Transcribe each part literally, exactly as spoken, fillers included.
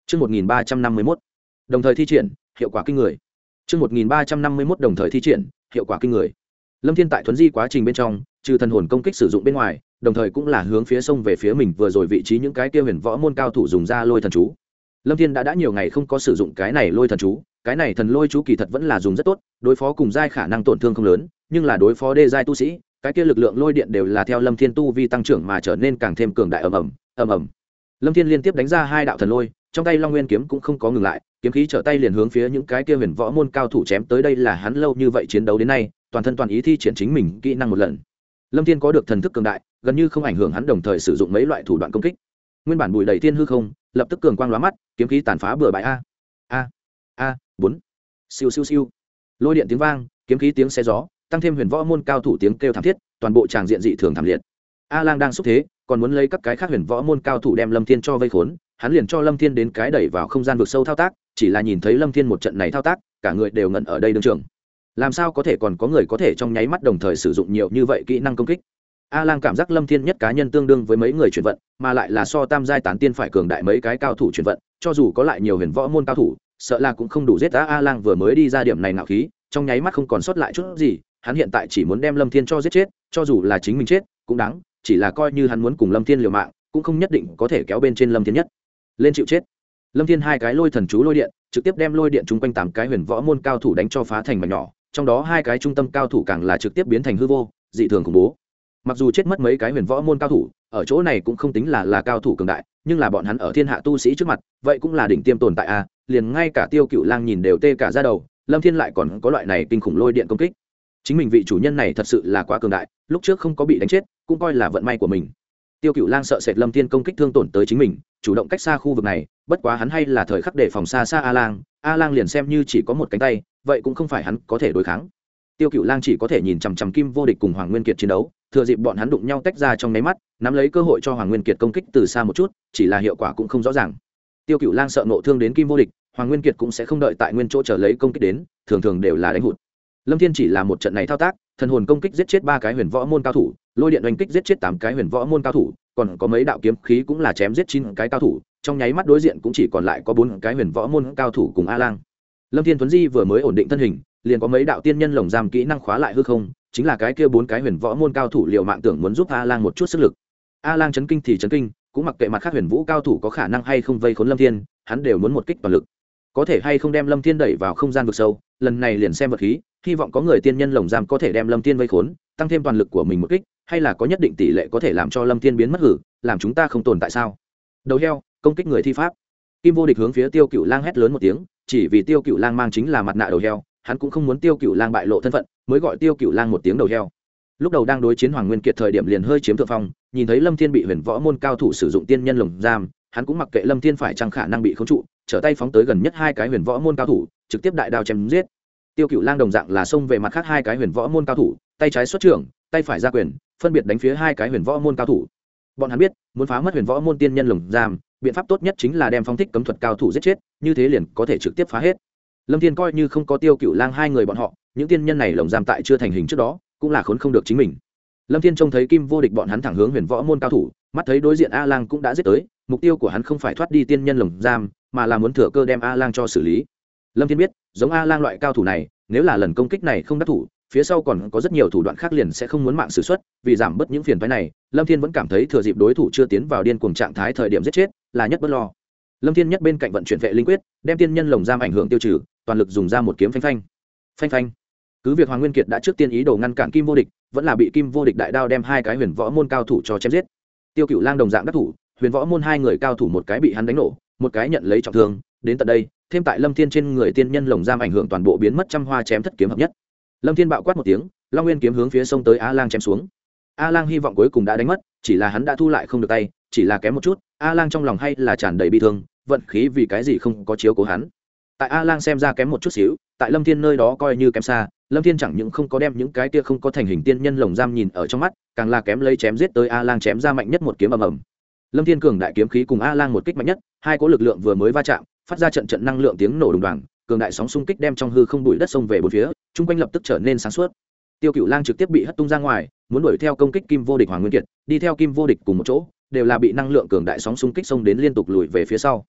Chương một nghìn ba trăm năm mươi mốt, đồng thời thi triển, hiệu quả kinh người. Chương một nghìn ba trăm năm mươi mốt đồng thời thi triển, hiệu quả kinh người. Lâm Thiên tại thuấn di quá trình bên trong, trừ thần hồn công kích sử dụng bên ngoài, đồng thời cũng là hướng phía sông về phía mình vừa rồi vị trí những cái kia huyền võ môn cao thủ dùng ra lôi thần chú. Lâm Thiên đã đã nhiều ngày không có sử dụng cái này lôi thần chú, cái này thần lôi chú kỳ thật vẫn là dùng rất tốt, đối phó cùng giai khả năng tổn thương không lớn, nhưng là đối phó đê giai tu sĩ, cái kia lực lượng lôi điện đều là theo Lâm Thiên tu vi tăng trưởng mà trở nên càng thêm cường đại ầm ầm, ầm ầm. Lâm Thiên liên tiếp đánh ra hai đạo thần lôi, trong tay Long Nguyên kiếm cũng không có ngừng lại, kiếm khí trở tay liền hướng phía những cái kia huyền võ môn cao thủ chém tới. Đây là hắn lâu như vậy chiến đấu đến nay, toàn thân toàn ý thi triển chính mình kỹ năng một lần. Lâm Thiên có được thần thức cường đại, gần như không ảnh hưởng hắn đồng thời sử dụng mấy loại thủ đoạn công kích. Nguyên bản bùi đầy thiên hư không, lập tức cường quang lóa mắt, kiếm khí tàn phá bừa bãi a. A a bốn. Siêu siêu siêu. Lôi điện tiếng vang, kiếm khí tiếng xé gió, tăng thêm huyền võ môn cao thủ tiếng kêu thảm thiết, toàn bộ tràng diện dị thường thảm liệt. A Lang đang xúc thế, còn muốn lấy các cái khác huyền võ môn cao thủ đem Lâm Thiên cho vây khốn, hắn liền cho Lâm Thiên đến cái đẩy vào không gian vực sâu thao tác, chỉ là nhìn thấy Lâm Thiên một trận này thao tác, cả người đều ngẩn ở đây đương trường. Làm sao có thể còn có người có thể trong nháy mắt đồng thời sử dụng nhiều như vậy kỹ năng công kích? A Lang cảm giác Lâm Thiên nhất cá nhân tương đương với mấy người chuyển vận, mà lại là so tam giai tán tiên phải cường đại mấy cái cao thủ chuyển vận, cho dù có lại nhiều huyền võ môn cao thủ, sợ là cũng không đủ giết. A Lang vừa mới đi ra điểm này ngạo khí, trong nháy mắt không còn sót lại chút gì, hắn hiện tại chỉ muốn đem Lâm Thiên cho giết chết, cho dù là chính mình chết, cũng đáng, chỉ là coi như hắn muốn cùng Lâm Thiên liều mạng, cũng không nhất định có thể kéo bên trên Lâm Thiên nhất. Lên chịu chết. Lâm Thiên hai cái lôi thần chú lôi điện, trực tiếp đem lôi điện chung quanh tám cái huyền võ môn cao thủ đánh cho phá thành mảnh nhỏ, trong đó hai cái trung tâm cao thủ càng là trực tiếp biến thành hư vô, dị thường khủng bố. Mặc dù chết mất mấy cái huyền võ môn cao thủ, ở chỗ này cũng không tính là là cao thủ cường đại, nhưng là bọn hắn ở thiên hạ tu sĩ trước mặt, vậy cũng là đỉnh tiêm tồn tại a, liền ngay cả Tiêu Cựu Lang nhìn đều tê cả da đầu, Lâm Thiên lại còn có loại này kinh khủng lôi điện công kích. Chính mình vị chủ nhân này thật sự là quá cường đại, lúc trước không có bị đánh chết, cũng coi là vận may của mình. Tiêu Cựu Lang sợ sệt Lâm Thiên công kích thương tổn tới chính mình, chủ động cách xa khu vực này, bất quá hắn hay là thời khắc để phòng xa xa A Lang, A Lang liền xem như chỉ có một cánh tay, vậy cũng không phải hắn có thể đối kháng. Tiêu Cựu Lang chỉ có thể nhìn chằm chằm Kim Vô Địch cùng Hoàng Nguyên Kiệt chiến đấu, thừa dịp bọn hắn đụng nhau tách ra trong nháy mắt, nắm lấy cơ hội cho Hoàng Nguyên Kiệt công kích từ xa một chút, chỉ là hiệu quả cũng không rõ ràng. Tiêu Cựu Lang sợ ngộ thương đến Kim Vô Địch, Hoàng Nguyên Kiệt cũng sẽ không đợi tại nguyên chỗ chờ lấy công kích đến, thường thường đều là đánh hụt. Lâm Thiên chỉ là một trận này thao tác, thần hồn công kích giết chết ba cái huyền võ môn cao thủ, lôi điện oanh kích giết chết tám cái huyền võ môn cao thủ, còn có mấy đạo kiếm khí cũng là chém giết chín cái cao thủ, trong nháy mắt đối diện cũng chỉ còn lại có bốn cái huyền võ môn cao thủ cùng A Lang. Lâm Thiên Tuấn Di vừa mới ổn định thân hình, liền có mấy đạo tiên nhân lồng giam kỹ năng khóa lại hư không, chính là cái kia bốn cái huyền võ môn cao thủ liều mạng tưởng muốn giúp A Lang một chút sức lực. A Lang chấn kinh thì chấn kinh, cũng mặc kệ mặt khác huyền vũ cao thủ có khả năng hay không vây khốn Lâm Thiên, hắn đều muốn một kích toàn lực. Có thể hay không đem Lâm Thiên đẩy vào không gian vực sâu, lần này liền xem vật khí, hy vọng có người tiên nhân lồng giam có thể đem Lâm Thiên vây khốn, tăng thêm toàn lực của mình một kích, hay là có nhất định tỷ lệ có thể làm cho Lâm Thiên biến mất hử, làm chúng ta không tồn tại sao? Đầu heo, công kích người thi pháp. Kim Vô Địch hướng phía Tiêu Cựu Lang hét lớn một tiếng, chỉ vì Tiêu Cựu Lang mang chính là mặt nạ đầu heo, hắn cũng không muốn Tiêu Cựu Lang bại lộ thân phận, mới gọi Tiêu Cựu Lang một tiếng đầu heo. Lúc đầu đang đối chiến Hoàng Nguyên Kiệt thời điểm liền hơi chiếm thượng phong, nhìn thấy Lâm Thiên bị huyền võ môn cao thủ sử dụng tiên nhân lồng giam, hắn cũng mặc kệ Lâm Thiên phải chăng khả năng bị khống trụ, trở tay phóng tới gần nhất hai cái huyền võ môn cao thủ, trực tiếp đại đao chém giết. Tiêu Cựu Lang đồng dạng là xông về mặt khác hai cái huyền võ môn cao thủ, tay trái xuất trưởng, tay phải ra quyền, phân biệt đánh phía hai cái huyền võ môn cao thủ. Bọn hắn biết, muốn phá mất huyền võ môn tiên nhân lồng giam, biện pháp tốt nhất chính là đem phong thích cấm thuật cao thủ giết chết, như thế liền có thể trực tiếp phá hết. Lâm Thiên coi như không có Tiêu Cựu Lang hai người bọn họ, những tiên nhân này lồng giam tại chưa thành hình trước đó, cũng là khốn không được chính mình. Lâm Thiên trông thấy Kim Vô Địch bọn hắn thẳng hướng huyền võ môn cao thủ, mắt thấy đối diện A Lang cũng đã giết tới, mục tiêu của hắn không phải thoát đi tiên nhân lồng giam, mà là muốn thừa cơ đem A Lang cho xử lý. Lâm Thiên biết, giống A Lang loại cao thủ này, nếu là lần công kích này không đắc thủ, phía sau còn có rất nhiều thủ đoạn khác liền sẽ không muốn mạng sử xuất, vì giảm bớt những phiền toái này, Lâm Thiên vẫn cảm thấy thừa dịp đối thủ chưa tiến vào điên cuồng trạng thái thời điểm giết chết, là nhất bất lo. Lâm Thiên nhất bên cạnh vận chuyển vệ linh quyết, đem tiên nhân lồng giam ảnh hưởng tiêu trừ, toàn lực dùng ra một kiếm phanh phanh. Phanh phanh. Cứ việc Hoàng Nguyên Kiệt đã trước tiên ý đồ ngăn cản Kim Vô Địch, vẫn là bị Kim Vô Địch đại đao đem hai cái huyền võ môn cao thủ cho chém giết. Tiêu Cựu Lang đồng dạng đắc thủ, huyền võ môn hai người cao thủ một cái bị hắn đánh nổ, một cái nhận lấy trọng thương, đến tận đây, thêm tại Lâm Thiên trên người tiên nhân lồng giam ảnh hưởng toàn bộ biến mất trăm hoa chém thất kiếm hợp nhất. Lâm Thiên bạo quát một tiếng, Long Nguyên kiếm hướng phía sông tới A Lang chém xuống. A Lang hy vọng cuối cùng đã đánh mất, chỉ là hắn đã thu lại không được tay, chỉ là kém một chút, A Lang trong lòng hay là tràn đầy bi thương, vận khí vì cái gì không có chiếu cố hắn. Tại A Lang xem ra kém một chút xíu, tại Lâm Thiên nơi đó coi như kém xa, Lâm Thiên chẳng những không có đem những cái kia không có thành hình tiên nhân lồng giam nhìn ở trong mắt, càng là kém lấy chém giết tới A Lang chém ra mạnh nhất một kiếm ầm ầm. Lâm Thiên cường đại kiếm khí cùng A Lang một kích mạnh nhất, hai cỗ lực lượng vừa mới va chạm, phát ra trận trận năng lượng tiếng nổ đùng đoàng, cường đại sóng xung kích đem trong hư không bụi đất xông về bốn phía, chung quanh lập tức trở nên sáng suốt. Tiêu Cựu Lang trực tiếp bị hất tung ra ngoài, muốn đuổi theo công kích Kim Vô Địch Hoàng Nguyên Kiệt, đi theo Kim Vô Địch cùng một chỗ, đều là bị năng lượng cường đại sóng xung kích xông đến liên tục lùi về phía sau.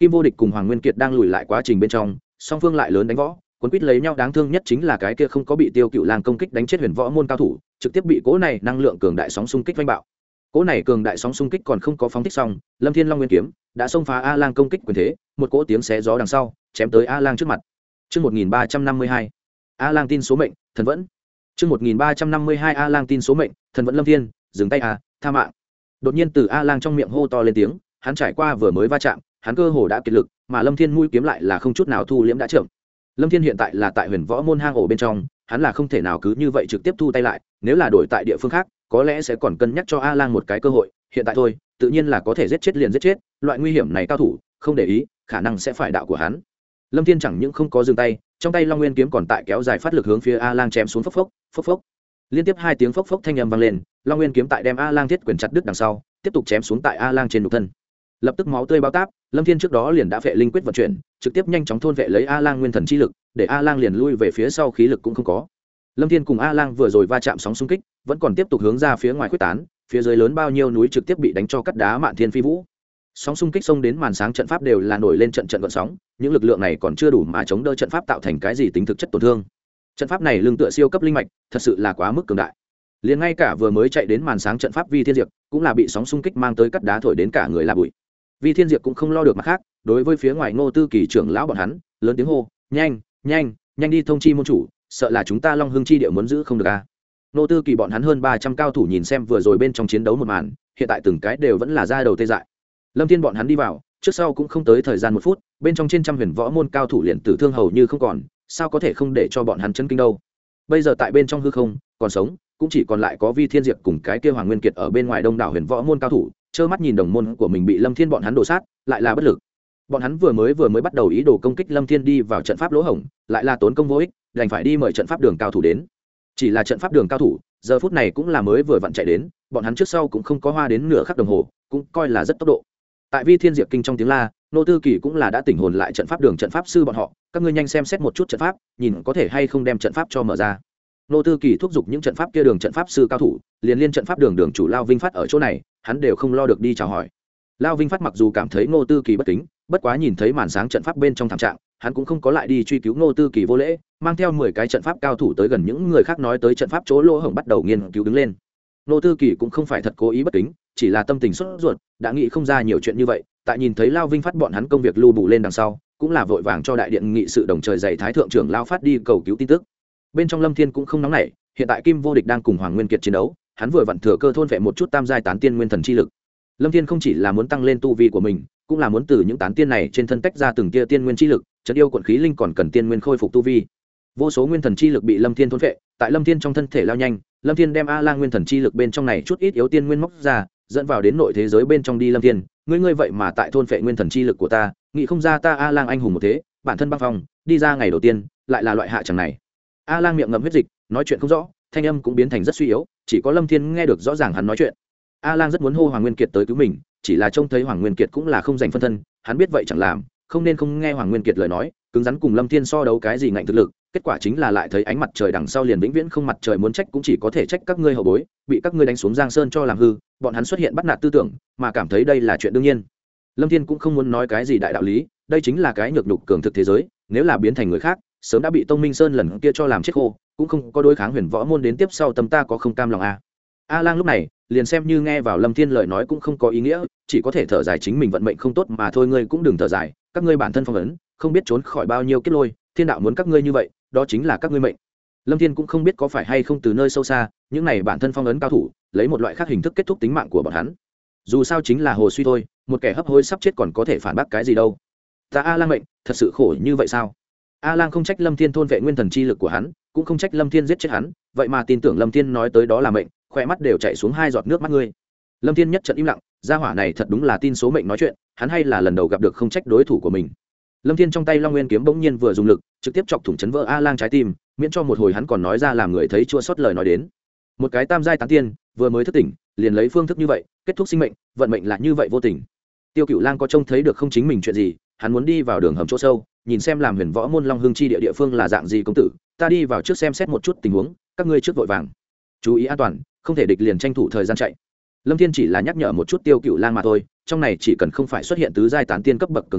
Kim Vô Địch cùng Hoàng Nguyên Kiệt đang lùi lại quá trình bên trong, song phương lại lớn đánh võ, cuốn quýt lấy nhau. Đáng thương nhất chính là cái kia không có bị Tiêu Cựu Lang công kích đánh chết huyền võ môn cao thủ, trực tiếp bị cỗ này năng lượng cường đại sóng xung kích vanh bạo. Cỗ này cường đại sóng xung kích còn không có phóng thích xong, Lâm Thiên Long Nguyên kiếm đã xông phá A Lang công kích quyền thế, một cỗ tiếng xé gió đằng sau, chém tới A Lang trước mặt. Chương một nghìn ba trăm năm mươi hai, A Lang tin số mệnh, thần vẫn. Chương một nghìn ba trăm năm mươi hai A Lang tin số mệnh, thần vẫn. Lâm Thiên, dừng tay à, tha mạng. Đột nhiên từ A Lang trong miệng hô to lên tiếng, hắn trải qua vừa mới va chạm, hắn cơ hồ đã kiệt lực, mà Lâm Thiên mũi kiếm lại là không chút nào thu liễm đã chậm. Lâm Thiên hiện tại là tại huyền võ môn hang ổ bên trong, hắn là không thể nào cứ như vậy trực tiếp thu tay lại, nếu là đổi tại địa phương khác, có lẽ sẽ còn cân nhắc cho A Lang một cái cơ hội, hiện tại thôi, tự nhiên là có thể giết chết liền giết chết, loại nguy hiểm này cao thủ, không để ý, khả năng sẽ phải đạo của hắn. Lâm Thiên chẳng những không có dừng tay, trong tay Long Nguyên kiếm còn tại kéo dài phát lực hướng phía A Lang chém xuống phốc phốc, phốc phốc. Liên tiếp hai tiếng phốc phốc thanh âm vang lên, Long Nguyên kiếm tại đem A Lang thiết quyền chặt đứt đằng sau, tiếp tục chém xuống tại A Lang trên nhục thân. Lập tức máu tươi bao táp, Lâm Thiên trước đó liền đã phệ linh quyết vận chuyển, trực tiếp nhanh chóng thôn vệ lấy A Lang nguyên thần chi lực, để A Lang liền lui về phía sau, khí lực cũng không có. Lâm Thiên cùng A Lang vừa rồi va chạm sóng xung kích, vẫn còn tiếp tục hướng ra phía ngoài khuếch tán, phía dưới lớn bao nhiêu núi trực tiếp bị đánh cho cắt đá mạn thiên phi vũ. Sóng xung kích xông đến màn sáng trận pháp đều là nổi lên trận trận gợn sóng, những lực lượng này còn chưa đủ mà chống đỡ trận pháp tạo thành cái gì tính thực chất tổn thương. Trận pháp này lương tựa siêu cấp linh mạch, thật sự là quá mức cường đại. Liền ngay cả vừa mới chạy đến màn sáng trận pháp Vi Thiên Diệp, cũng là bị sóng xung kích mang tới cắt đá thổi đến cả người là bụi. Vi Thiên Diệp cũng không lo được mặt khác, đối với phía ngoài Ngô Tư Kỳ trưởng lão bọn hắn, lớn tiếng hô, "Nhanh, nhanh, nhanh đi thông chi môn chủ, sợ là chúng ta Long Hưng chi địa muốn giữ không được a." À. Ngô Tư Kỳ bọn hắn hơn ba trăm cao thủ nhìn xem vừa rồi bên trong chiến đấu một màn, hiện tại từng cái đều vẫn là da đầu tê dại. Lâm Thiên bọn hắn đi vào, trước sau cũng không tới thời gian một phút, bên trong trên trăm huyền võ môn cao thủ liền tử thương hầu như không còn, sao có thể không để cho bọn hắn chấn kinh đâu. Bây giờ tại bên trong hư không, còn sống, cũng chỉ còn lại có Vi Thiên Diệp cùng cái kia Hoàng Nguyên Kiệt ở bên ngoài đông đảo huyền võ môn cao thủ, trơ mắt nhìn đồng môn của mình bị Lâm Thiên bọn hắn đổ sát, lại là bất lực. Bọn hắn vừa mới vừa mới bắt đầu ý đồ công kích Lâm Thiên đi vào trận pháp lỗ hổng, lại là tốn công vô ích, đành phải đi mời trận pháp đường cao thủ đến. Chỉ là trận pháp đường cao thủ, giờ phút này cũng là mới vừa vặn chạy đến, bọn hắn trước sau cũng không có hoa đến nửa khắc đồng hồ, cũng coi là rất tốc độ. Tại Vi Thiên Diệp kinh trong tiếng la, Nô Tư Kỳ cũng là đã tỉnh hồn lại trận pháp đường trận pháp sư bọn họ, các ngươi nhanh xem xét một chút trận pháp, nhìn có thể hay không đem trận pháp cho mở ra. Nô Tư Kỳ thúc giục những trận pháp kia đường trận pháp sư cao thủ, liền liên trận pháp đường đường chủ Lao Vinh Phát ở chỗ này, hắn đều không lo được đi chào hỏi. Lao Vinh Phát mặc dù cảm thấy Nô Tư Kỳ bất kính, bất quá nhìn thấy màn sáng trận pháp bên trong thảm trạng, hắn cũng không có lại đi truy cứu Nô Tư Kỳ vô lễ, mang theo mười cái trận pháp cao thủ tới gần những người khác nói tới trận pháp chỗ lỗ hổng bắt đầu nghiên cứu đứng lên. Nô Tư Kỳ cũng không phải thật cố ý bất kính, chỉ là tâm tình sốt ruột, đã nghĩ không ra nhiều chuyện như vậy, tại nhìn thấy Lao Vinh Phát bọn hắn công việc lưu bù lên đằng sau, cũng là vội vàng cho đại điện nghị sự đồng trời dạy thái thượng trưởng Lao Phát đi cầu cứu tin tức. Bên trong Lâm Thiên cũng không nóng nảy, hiện tại Kim Vô Địch đang cùng Hoàng Nguyên Kiệt chiến đấu, hắn vừa vặn thừa cơ thôn vệ một chút tam giai tán tiên nguyên thần chi lực. Lâm Thiên không chỉ là muốn tăng lên tu vi của mình, cũng là muốn từ những tán tiên này trên thân tách ra từng tia tiên nguyên chi lực, chấn yêu quận khí linh còn cần tiên nguyên khôi phục tu vi. Vô số nguyên thần chi lực bị Lâm Thiên thôn vệ, tại Lâm Thiên trong thân thể lao nhanh, Lâm Thiên đem A Lang nguyên thần chi lực bên trong này chút ít yếu tiên nguyên móc ra, dẫn vào đến nội thế giới bên trong đi. Lâm Thiên, ngươi ngươi vậy mà tại thôn vệ nguyên thần chi lực của ta, nghĩ không ra ta A Lang anh hùng một thế, bản thân băng phong, đi ra ngày đầu tiên, lại là loại hạ chẳng này. A Lang miệng ngậm huyết dịch, nói chuyện không rõ, thanh âm cũng biến thành rất suy yếu, chỉ có Lâm Thiên nghe được rõ ràng hắn nói chuyện. A Lang rất muốn hô Hoàng Nguyên Kiệt tới cứu mình, chỉ là trông thấy Hoàng Nguyên Kiệt cũng là không dành phân thân, hắn biết vậy chẳng làm, không nên không nghe Hoàng Nguyên Kiệt lời nói, cứng rắn cùng Lâm Thiên so đấu cái gì ngạnh thực lực, kết quả chính là lại thấy ánh mặt trời đằng sau liền vĩnh viễn không mặt trời, muốn trách cũng chỉ có thể trách các ngươi hậu bối, bị các ngươi đánh xuống Giang Sơn cho làm hư, bọn hắn xuất hiện bắt nạt tư tưởng, mà cảm thấy đây là chuyện đương nhiên. Lâm Thiên cũng không muốn nói cái gì đại đạo lý, đây chính là cái nhược nhục cường thực thế giới, nếu là biến thành người khác, sớm đã bị Tông Minh Sơn lần kia cho làm chết khô, cũng không có đối kháng huyền võ môn đến tiếp sau tâm ta có không cam lòng a. A Lang lúc này liền xem như nghe vào Lâm Thiên lời nói cũng không có ý nghĩa, chỉ có thể thở dài chính mình vận mệnh không tốt mà thôi. Ngươi cũng đừng thở dài, các ngươi bản thân phong ấn, không biết trốn khỏi bao nhiêu kiếp lôi, thiên đạo muốn các ngươi như vậy, đó chính là các ngươi mệnh. Lâm Thiên cũng không biết có phải hay không từ nơi sâu xa, những này bản thân phong ấn cao thủ, lấy một loại khác hình thức kết thúc tính mạng của bọn hắn. Dù sao chính là hồ suy thôi, một kẻ hấp hối sắp chết còn có thể phản bác cái gì đâu. Ta A Lang mệnh, thật sự khổ như vậy sao? A Lang không trách Lâm Thiên thôn vệ nguyên thần chi lực của hắn, cũng không trách Lâm Thiên giết chết hắn, vậy mà tin tưởng Lâm Thiên nói tới đó là mệnh, khỏe mắt đều chảy xuống hai giọt nước mắt ngươi. Lâm Thiên nhất trận im lặng, gia hỏa này thật đúng là tin số mệnh nói chuyện, hắn hay là lần đầu gặp được không trách đối thủ của mình. Lâm Thiên trong tay Long Nguyên kiếm bỗng nhiên vừa dùng lực, trực tiếp chọc thủng chấn vỡ A Lang trái tim, miễn cho một hồi hắn còn nói ra làm người thấy chua xót lời nói đến. Một cái tam giai tán tiên, vừa mới thức tỉnh, liền lấy phương thức như vậy, kết thúc sinh mệnh, vận mệnh là như vậy vô tình. Tiêu Cựu Lang có trông thấy được không chính mình chuyện gì, hắn muốn đi vào đường hầm chỗ sâu, nhìn xem làm huyền võ môn Long Hưng chi địa địa phương là dạng gì. Công tử, ta đi vào trước xem xét một chút tình huống, các ngươi trước vội vàng, chú ý an toàn, không thể địch liền tranh thủ thời gian chạy. Lâm Thiên chỉ là nhắc nhở một chút Tiêu Cựu Lang mà thôi, trong này chỉ cần không phải xuất hiện tứ giai tán tiên cấp bậc cường giả,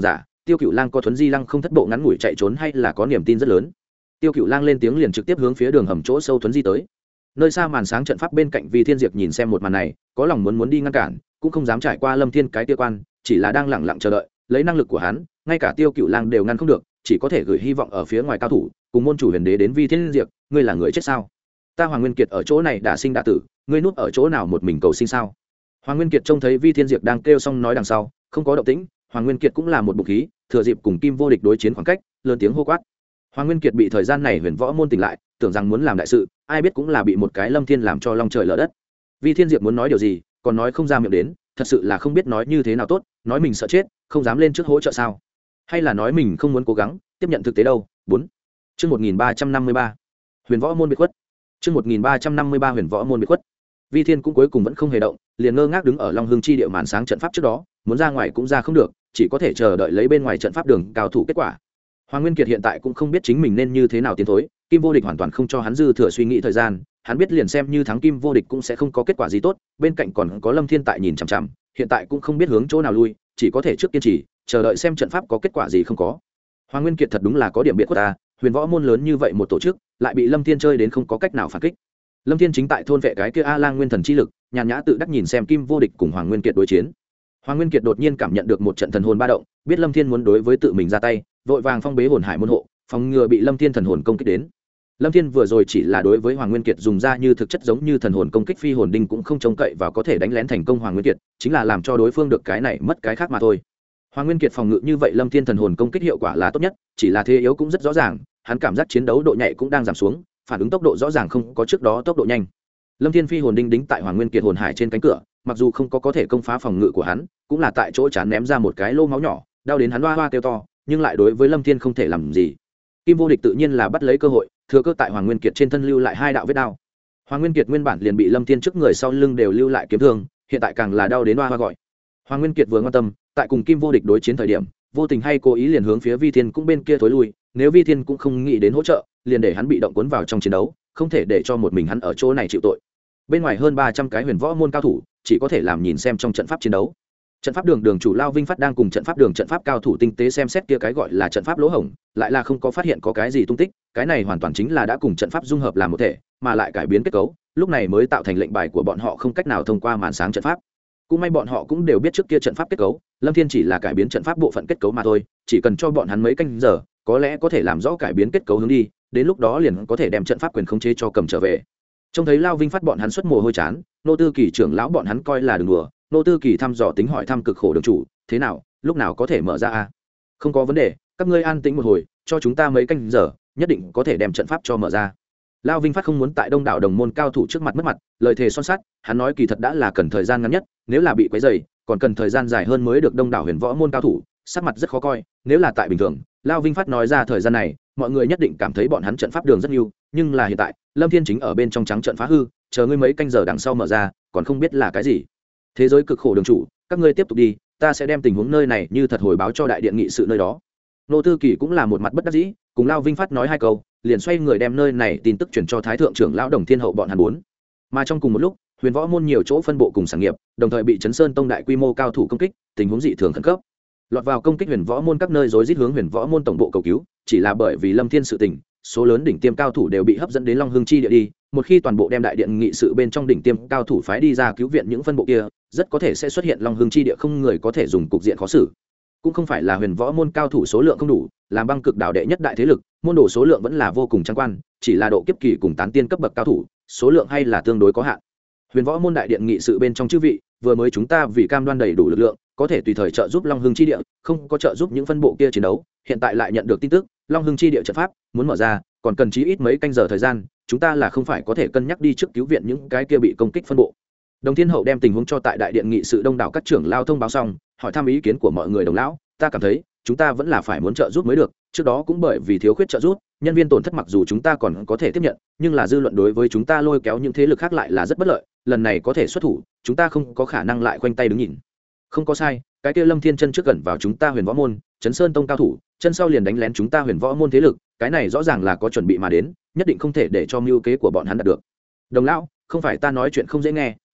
Tiêu Cựu Lang có thuấn di lăng không thất bộ ngắn ngủi chạy trốn hay là có niềm tin rất lớn. Tiêu Cựu Lang lên tiếng liền trực tiếp hướng phía đường hầm chỗ sâu thuấn di tới. Nơi xa màn sáng trận pháp bên cạnh Vi Thiên Diệp nhìn xem một màn này, có lòng muốn muốn đi ngăn cản, cũng không dám trải qua Lâm Thiên cái tia quan, chỉ là đang lẳng lặng chờ đợi, lấy năng lực của hắn, ngay cả Tiêu Cựu Lang đều ngăn không được, chỉ có thể gửi hy vọng ở phía ngoài cao thủ, cùng môn chủ huyền đế đến Vi Thiên Diệp, ngươi là người chết sao? Ta Hoàng Nguyên Kiệt ở chỗ này đã sinh đã tử, ngươi núp ở chỗ nào một mình cầu sinh sao? Hoàng Nguyên Kiệt trông thấy Vi Thiên Diệp đang kêu xong nói đằng sau, không có động tĩnh, Hoàng Nguyên Kiệt cũng là một bụng khí, thừa dịp cùng Kim Vô Địch đối chiến khoảng cách, lớn tiếng hô quát. Hoàng Nguyên Kiệt bị thời gian này huyền võ môn tỉnh lại, tưởng rằng muốn làm đại sự, ai biết cũng là bị một cái Lâm Thiên làm cho long trời lở đất. Vi Thiên Diệp muốn nói điều gì, còn nói không ra miệng đến, thật sự là không biết nói như thế nào tốt, nói mình sợ chết, không dám lên trước hỗ trợ sao? Hay là nói mình không muốn cố gắng, tiếp nhận thực tế đâu? bốn. Chương một nghìn ba trăm năm mươi ba. Huyền võ môn biệt khuất. Chương một nghìn ba trăm năm mươi ba huyền võ môn biệt khuất. Vi Thiên cũng cuối cùng vẫn không hề động, liền ngơ ngác đứng ở Long Hưng chi địa màn sáng trận pháp trước đó, muốn ra ngoài cũng ra không được, chỉ có thể chờ đợi lấy bên ngoài trận pháp đường cao thủ kết quả. Hoàng Nguyên Kiệt hiện tại cũng không biết chính mình nên như thế nào tiến thối, Kim Vô Địch hoàn toàn không cho hắn dư thừa suy nghĩ thời gian, hắn biết liền xem như thắng Kim Vô Địch cũng sẽ không có kết quả gì tốt, bên cạnh còn có Lâm Thiên tại nhìn chằm chằm, hiện tại cũng không biết hướng chỗ nào lui, chỉ có thể trước kiên trì, chờ đợi xem trận pháp có kết quả gì không có. Hoàng Nguyên Kiệt thật đúng là có điểm biệt của ta, huyền võ môn lớn như vậy một tổ chức, lại bị Lâm Thiên chơi đến không có cách nào phản kích. Lâm Thiên chính tại thôn vệ cái kia A Lang Nguyên Thần chi lực, nhàn nhã tự đắc nhìn xem Kim Vô Địch cùng Hoàng Nguyên Kiệt đối chiến. Hoàng Nguyên Kiệt đột nhiên cảm nhận được một trận thần hồn ba động, biết Lâm Thiên muốn đối với tự mình ra tay, vội vàng phong bế hồn hải môn hộ, phòng ngừa bị Lâm Thiên thần hồn công kích đến. Lâm Thiên vừa rồi chỉ là đối với Hoàng Nguyên Kiệt dùng ra như thực chất giống như thần hồn công kích phi hồn đinh cũng không trông cậy và có thể đánh lén thành công Hoàng Nguyên Kiệt, chính là làm cho đối phương được cái này mất cái khác mà thôi. Hoàng Nguyên Kiệt phòng ngự như vậy Lâm Thiên thần hồn công kích hiệu quả là tốt nhất, chỉ là thế yếu cũng rất rõ ràng, hắn cảm giác chiến đấu độ nhạy cũng đang giảm xuống, phản ứng tốc độ rõ ràng không có trước đó tốc độ nhanh. Lâm Thiên phi hồn đinh đính tại Hoàng Nguyên Kiệt hồn hải trên cánh cửa, mặc dù không có có thể công phá phòng ngự của hắn, cũng là tại chỗ chán ném ra một cái lô máu nhỏ, đau đến hắn hoa hoa kêu to, nhưng lại đối với Lâm Thiên không thể làm gì. Kim Vô Địch tự nhiên là bắt lấy cơ hội, thừa cơ tại Hoàng Nguyên Kiệt trên thân lưu lại hai đạo vết đao. Hoàng Nguyên Kiệt nguyên bản liền bị Lâm Thiên trước người sau lưng đều lưu lại kiếm thương, hiện tại càng là đau đến hoa hoa gọi. Hoàng Nguyên Kiệt vừa quan tâm, tại cùng Kim Vô Địch đối chiến thời điểm, vô tình hay cố ý liền hướng phía Vi Thiên cũng bên kia thối lui, nếu Vi Thiên cũng không nghĩ đến hỗ trợ, liền để hắn bị động cuốn vào trong chiến đấu, không thể để cho một mình hắn ở chỗ này chịu tội. Bên ngoài hơn ba trăm cái huyền võ môn cao thủ, chỉ có thể làm nhìn xem trong trận pháp chiến đấu. Trận pháp đường đường chủ Lao Vinh Phát đang cùng trận pháp đường trận pháp cao thủ tinh tế xem xét kia cái gọi là trận pháp lỗ hổng, lại là không có phát hiện có cái gì tung tích, cái này hoàn toàn chính là đã cùng trận pháp dung hợp làm một thể, mà lại cải biến kết cấu, lúc này mới tạo thành lệnh bài của bọn họ không cách nào thông qua màn sáng trận pháp. Cũng may bọn họ cũng đều biết trước kia trận pháp kết cấu, Lâm Thiên chỉ là cải biến trận pháp bộ phận kết cấu mà thôi, chỉ cần cho bọn hắn mấy canh giờ, có lẽ có thể làm rõ cải biến kết cấu hướng đi, đến lúc đó liền có thể đem trận pháp quyền khống chế cho cầm trở về. Trông thấy Lao Vinh Phát bọn hắn xuất mồ hôi chán, nô tư kỳ trưởng lão bọn hắn coi là đừng đùa, nô tư kỳ thăm dò tính hỏi thăm cực khổ đường chủ, thế nào, lúc nào có thể mở ra a? Không có vấn đề, các ngươi an tĩnh một hồi, cho chúng ta mấy canh giờ, nhất định có thể đem trận pháp cho mở ra. Lao Vinh Phát không muốn tại đông đảo đồng môn cao thủ trước mặt mất mặt, lời thề son sắt, hắn nói kỳ thật đã là cần thời gian ngắn nhất, nếu là bị quấy rầy, còn cần thời gian dài hơn mới được đông đảo huyền võ môn cao thủ, sắc mặt rất khó coi, nếu là tại bình thường, Lao Vinh Phát nói ra thời gian này, mọi người nhất định cảm thấy bọn hắn trận pháp đường rất nhiều, nhưng là hiện tại, Lâm Thiên chính ở bên trong trắng trận phá hư, chờ ngươi mấy canh giờ đằng sau mở ra, còn không biết là cái gì. Thế giới cực khổ đường chủ, các ngươi tiếp tục đi, ta sẽ đem tình huống nơi này như thật hồi báo cho đại điện nghị sự nơi đó. Nô Tư Kỳ cũng là một mặt bất đắc dĩ, cùng Lao Vinh Phát nói hai câu, liền xoay người đem nơi này tin tức truyền cho Thái thượng trưởng lão Đồng Thiên Hậu bọn hắn bốn. Mà trong cùng một lúc, huyền võ môn nhiều chỗ phân bộ cùng sản nghiệp, đồng thời bị Chấn Sơn Tông đại quy mô cao thủ công kích, tình huống dị thường khẩn cấp. Lọt vào công kích huyền võ môn các nơi rối rít hướng huyền võ môn tổng bộ cầu cứu, chỉ là bởi vì Lâm Thiên sự tình, số lớn đỉnh tiêm cao thủ đều bị hấp dẫn đến Long Hưng chi địa đi, một khi toàn bộ đem đại điện nghị sự bên trong đỉnh tiêm cao thủ phái đi ra cứu viện những phân bộ kia, rất có thể sẽ xuất hiện Long Hưng chi địa không người có thể dùng cục diện khó xử. Cũng không phải là huyền võ môn cao thủ số lượng không đủ, làm băng cực đảo đệ nhất đại thế lực, môn đồ số lượng vẫn là vô cùng trắng quan, chỉ là độ kiếp kỳ cùng tán tiên cấp bậc cao thủ, số lượng hay là tương đối có hạn. Huyền võ môn đại điện nghị sự bên trong chư vị, vừa mới chúng ta vì cam đoan đầy đủ lực lượng, có thể tùy thời trợ giúp Long Hưng chi địa, không có trợ giúp những phân bộ kia chiến đấu, hiện tại lại nhận được tin tức, Long Hưng chi địa trận pháp muốn mở ra, còn cần chí ít mấy canh giờ thời gian, chúng ta là không phải có thể cân nhắc đi trước cứu viện những cái kia bị công kích phân bộ. Đồng Thiên Hậu đem tình huống cho tại đại điện nghị sự đông đảo các trưởng lao thông báo xong, hỏi thăm ý kiến của mọi người đồng lão, ta cảm thấy, chúng ta vẫn là phải muốn trợ giúp mới được, trước đó cũng bởi vì thiếu khuyết trợ giúp, nhân viên tổn thất mặc dù chúng ta còn có thể tiếp nhận, nhưng là dư luận đối với chúng ta lôi kéo những thế lực khác lại là rất bất lợi, lần này có thể xuất thủ, chúng ta không có khả năng lại khoanh tay đứng nhìn. Không có sai, cái kia Lâm Thiên chân trước gần vào chúng ta Huyền Võ môn, Chấn Sơn Tông cao thủ, chân sau liền đánh lén chúng ta Huyền Võ môn thế lực, cái này rõ ràng là có chuẩn bị mà đến, nhất định không thể để cho mưu kế của bọn hắn đạt được. Đồng lão, không phải ta nói chuyện không dễ nghe,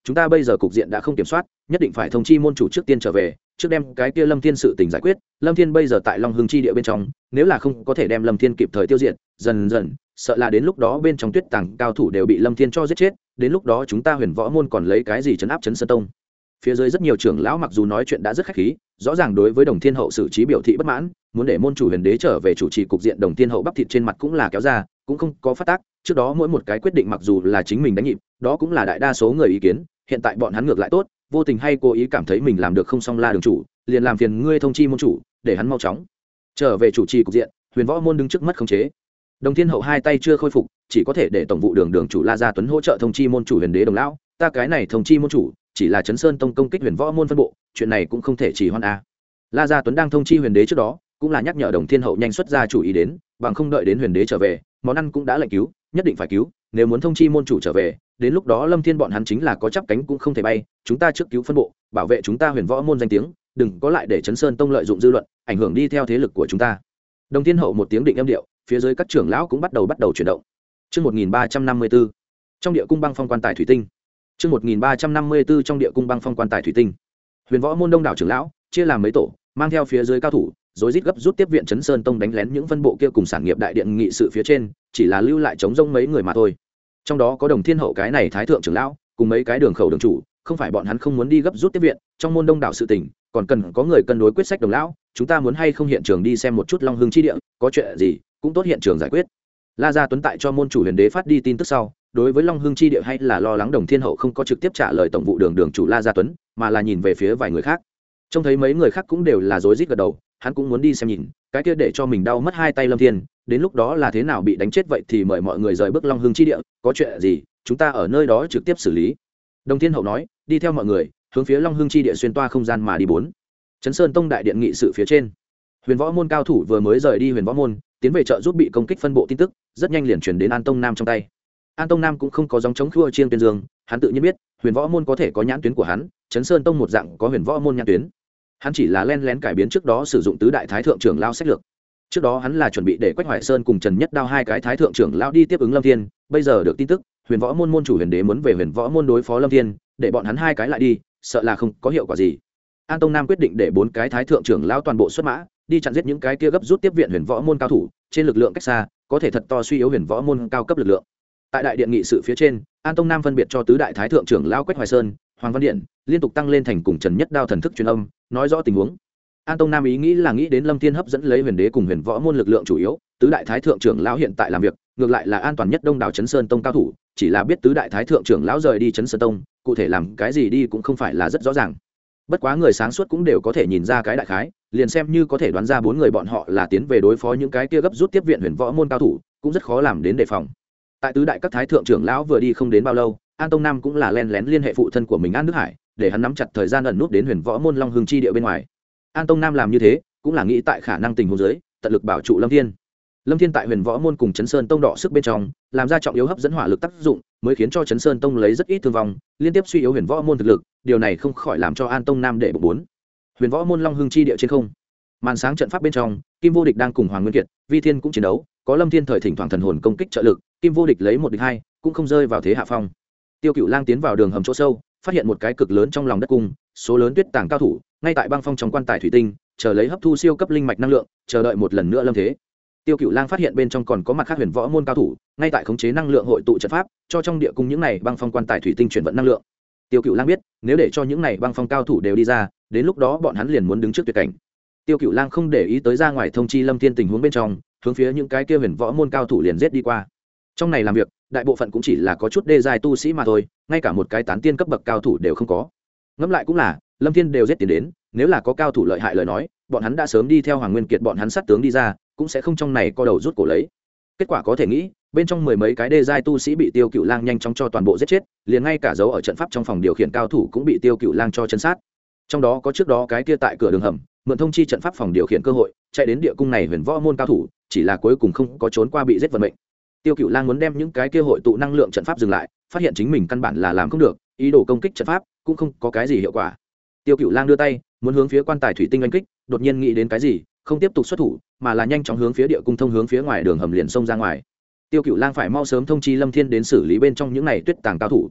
chúng ta bây giờ cục diện đã không kiểm soát, nhất định phải thông chi môn chủ trước tiên trở về, trước đem cái kia Lâm Thiên sự tình giải quyết. Lâm Thiên bây giờ tại Long Hưng chi địa bên trong, nếu là không có thể đem Lâm Thiên kịp thời tiêu diệt, dần dần sợ là đến lúc đó bên trong tuyết tàng cao thủ đều bị Lâm Thiên cho giết chết, đến lúc đó chúng ta Huyền Võ môn còn lấy cái gì trấn áp Trấn Sơn Tông. Phía dưới rất nhiều trưởng lão mặc dù nói chuyện đã rất khách khí, rõ ràng đối với Đồng Thiên Hậu xử trí biểu thị bất mãn, muốn để môn chủ Huyền Đế trở về chủ trì cục diện. Đồng Thiên Hậu bắp thịt trên mặt cũng là kéo ra, cũng không có phát tác, trước đó mỗi một cái quyết định mặc dù là chính mình đánh nhịp, đó cũng là đại đa số người ý kiến, hiện tại bọn hắn ngược lại tốt, vô tình hay cố ý cảm thấy mình làm được không xong la đường chủ, liền làm phiền ngươi thông chi môn chủ, để hắn mau chóng trở về chủ trì cục diện. Huyền Võ môn đứng trước mất khống chế. Đồng Thiên Hậu hai tay chưa khôi phục, chỉ có thể để tổng vụ đường đường chủ La Gia Tuấn hỗ trợ thông chi môn chủ Huyền Đế Đồng lão, ta cái này thông chi môn chủ, chỉ là Trấn Sơn Tông công kích Huyền Võ môn phân bộ, chuyện này cũng không thể trì hoãn a. La Gia Tuấn đang thông chi Huyền Đế trước đó, cũng là nhắc nhở Đồng Thiên Hậu nhanh xuất ra chủ ý đến, bằng không đợi đến Huyền Đế trở về, món ăn cũng đã lệnh cứu, nhất định phải cứu, nếu muốn thông chi môn chủ trở về, đến lúc đó Lâm Thiên bọn hắn chính là có chắp cánh cũng không thể bay, chúng ta trước cứu phân bộ, bảo vệ chúng ta Huyền Võ môn danh tiếng, đừng có lại để Trấn Sơn Tông lợi dụng dư luận, ảnh hưởng đi theo thế lực của chúng ta. Đồng Thiên Hậu một tiếng định âm điệu, phía dưới các trưởng lão cũng bắt đầu bắt đầu chuyển động. Chương một nghìn ba trăm năm mươi tư, trong địa cung băng phong quan tài thủy tinh. Chương một nghìn ba trăm năm mươi tư, trong địa cung băng phong quan tài thủy tinh. Huyền Võ môn đông đảo trưởng lão chia làm mấy tổ, mang theo phía dưới cao thủ, rồi rít gấp rút tiếp viện Trấn Sơn Tông đánh lén những phân bộ kia cùng sản nghiệp đại điện nghị sự phía trên, chỉ là lưu lại chống rông mấy người mà thôi. Trong đó có Đồng Thiên Hậu cái này thái thượng trưởng lão, cùng mấy cái đường khẩu đường chủ, không phải bọn hắn không muốn đi gấp rút tiếp viện, trong môn đông đảo sự tình, còn cần có người cân đối quyết sách. Đồng lão, chúng ta muốn hay không hiện trường đi xem một chút Long Hưng chi địa, có chuyện gì cũng tốt hiện trường giải quyết. La Gia Tuấn tại cho môn chủ Huyền Đế phát đi tin tức sau, đối với Long Hưng chi địa hay là lo lắng Đồng Thiên Hậu không có trực tiếp trả lời tổng vụ đường đường chủ La Gia Tuấn, mà là nhìn về phía vài người khác. Trông thấy mấy người khác cũng đều là rối rít gật đầu, hắn cũng muốn đi xem nhìn, cái kia để cho mình đau mất hai tay Lâm Thiên, đến lúc đó là thế nào bị đánh chết vậy thì mời mọi người rời bước Long Hưng chi địa, có chuyện gì, chúng ta ở nơi đó trực tiếp xử lý. Đồng Thiên Hậu nói, đi theo mọi người, hướng phía Long Hưng chi địa xuyên toa không gian mà đi. Bốn, Trấn Sơn Tông đại điện nghị sự phía trên, Huyền Võ môn cao thủ vừa mới rời đi Huyền Võ môn, tiến về trợ giúp bị công kích phân bộ tin tức, rất nhanh liền truyền đến An Tông Nam trong tay. An Tông Nam cũng không có dòng chống khua chiêng tuyên dương, hắn tự nhiên biết, Huyền Võ môn có thể có nhãn tuyến của hắn, Trấn Sơn Tông một dạng có Huyền Võ môn nhãn tuyến. Hắn chỉ là len lén cải biến trước đó sử dụng tứ đại thái thượng trưởng lao sách lược. Trước đó hắn là chuẩn bị để Quách Hoài Sơn cùng Trần Nhất Đao hai cái thái thượng trưởng lao đi tiếp ứng Lâm Thiên, bây giờ được tin tức, Huyền Võ môn môn chủ Huyền Đế muốn về Huyền Võ môn đối phó Lâm Thiên, để bọn hắn hai cái lại đi, sợ là không có hiệu quả gì. An Tông Nam quyết định để bốn cái thái thượng trưởng lao toàn bộ xuất mã, đi chặn giết những cái kia gấp rút tiếp viện Huyền Võ môn cao thủ, trên lực lượng cách xa, có thể thật to suy yếu Huyền Võ môn cao cấp lực lượng. Tại đại điện nghị sự phía trên, An Tông Nam phân biệt cho tứ đại thái thượng trưởng lao Quách Hoài Sơn, Hoàng Văn Điện liên tục tăng lên thành cùng Trần Nhất Đao thần thức truyền âm, nói rõ tình huống. An Tông Nam ý nghĩ là nghĩ đến Lâm Thiên hấp dẫn lấy Huyền Đế cùng Huyền Võ môn lực lượng chủ yếu, tứ đại thái thượng trưởng lão hiện tại làm việc, ngược lại là an toàn nhất đông đảo Trấn Sơn Tông cao thủ, chỉ là biết tứ đại thái thượng trưởng lão rời đi Trấn Sơn Tông, cụ thể làm cái gì đi cũng không phải là rất rõ ràng. Bất quá người sáng suốt cũng đều có thể nhìn ra cái đại khái, liền xem như có thể đoán ra bốn người bọn họ là tiến về đối phó những cái kia gấp rút tiếp viện Huyền Võ môn cao thủ, cũng rất khó làm đến đề phòng. Tại tứ đại các thái thượng trưởng lão vừa đi không đến bao lâu, An Tông Nam cũng là len lén liên hệ phụ thân của mình An Đức Hải, để hắn nắm chặt thời gian ẩn nút đến Huyền Võ môn Long Hưng chi địa bên ngoài. An Tông Nam làm như thế, cũng là nghĩ tại khả năng tình huống dưới, tận lực bảo trụ Lâm Thiên. Lâm Thiên tại Huyền Võ môn cùng Trấn Sơn Tông đọ sức bên trong, làm ra trọng yếu hấp dẫn hỏa lực tác dụng, mới khiến cho Trấn Sơn Tông lấy rất ít thương vong, liên tiếp suy yếu Huyền Võ môn thực lực, điều này không khỏi làm cho An Tông Nam để bụng bốn. Huyền Võ môn Long Hưng chi địa trên không, màn sáng trận pháp bên trong, Kim Vô Địch đang cùng Hoàng Nguyên Kiệt, Vi Thiên cũng chiến đấu, có Lâm Thiên thời thỉnh thoảng thần hồn công kích trợ lực, Kim Vô Địch lấy một địch hai, cũng không rơi vào thế hạ phong. Tiêu Cựu Lang tiến vào đường hầm chỗ sâu, phát hiện một cái cực lớn trong lòng đất cung, số lớn tuyết tàng cao thủ, ngay tại băng phong trong quan tài thủy tinh, chờ lấy hấp thu siêu cấp linh mạch năng lượng, chờ đợi một lần nữa lâm thế. Tiêu Cựu Lang phát hiện bên trong còn có mặt khác Huyền Võ môn cao thủ, ngay tại khống chế năng lượng hội tụ trận pháp, cho trong địa cung những này băng phong quan tài thủy tinh chuyển vận năng lượng. Tiêu Cựu Lang biết, nếu để cho những này băng phong cao thủ đều đi ra, đến lúc đó bọn hắn liền muốn đứng trước tuyệt cảnh. Tiêu Cựu Lang không để ý tới ra ngoài thông chi Lâm Thiên tình huống bên trong, hướng phía những cái kia Huyền Võ môn cao thủ liền giết đi qua. Trong này làm việc, đại bộ phận cũng chỉ là có chút đê giai tu sĩ mà thôi, ngay cả một cái tán tiên cấp bậc cao thủ đều không có. Ngẫm lại cũng là, Lâm Thiên đều giết tiền đến, nếu là có cao thủ lợi hại lời nói, bọn hắn đã sớm đi theo Hoàng Nguyên Kiệt bọn hắn sát tướng đi ra, cũng sẽ không trong này co đầu rút cổ lấy. Kết quả có thể nghĩ, bên trong mười mấy cái đê giai tu sĩ bị Tiêu Cựu Lang nhanh chóng cho toàn bộ giết chết, liền ngay cả dấu ở trận pháp trong phòng điều khiển cao thủ cũng bị Tiêu Cựu Lang cho chân sát. Trong đó có trước đó cái kia tại cửa đường hầm, mượn thông chi trận pháp phòng điều khiển cơ hội, chạy đến địa cung này Huyền Võ môn cao thủ, chỉ là cuối cùng không có trốn qua bị giết vận mệnh. Tiêu Cựu Lang muốn đem những cái kia hội tụ năng lượng trận pháp dừng lại, phát hiện chính mình căn bản là làm không được, ý đồ công kích trận pháp cũng không có cái gì hiệu quả. Tiêu Cựu Lang đưa tay muốn hướng phía quan tài thủy tinh oanh kích, đột nhiên nghĩ đến cái gì, không tiếp tục xuất thủ, mà là nhanh chóng hướng phía địa cung thông hướng phía ngoài đường hầm liền xông ra ngoài. Tiêu Cựu Lang phải mau sớm thông chi Lâm Thiên đến xử lý bên trong những này tuyết tàng cao thủ.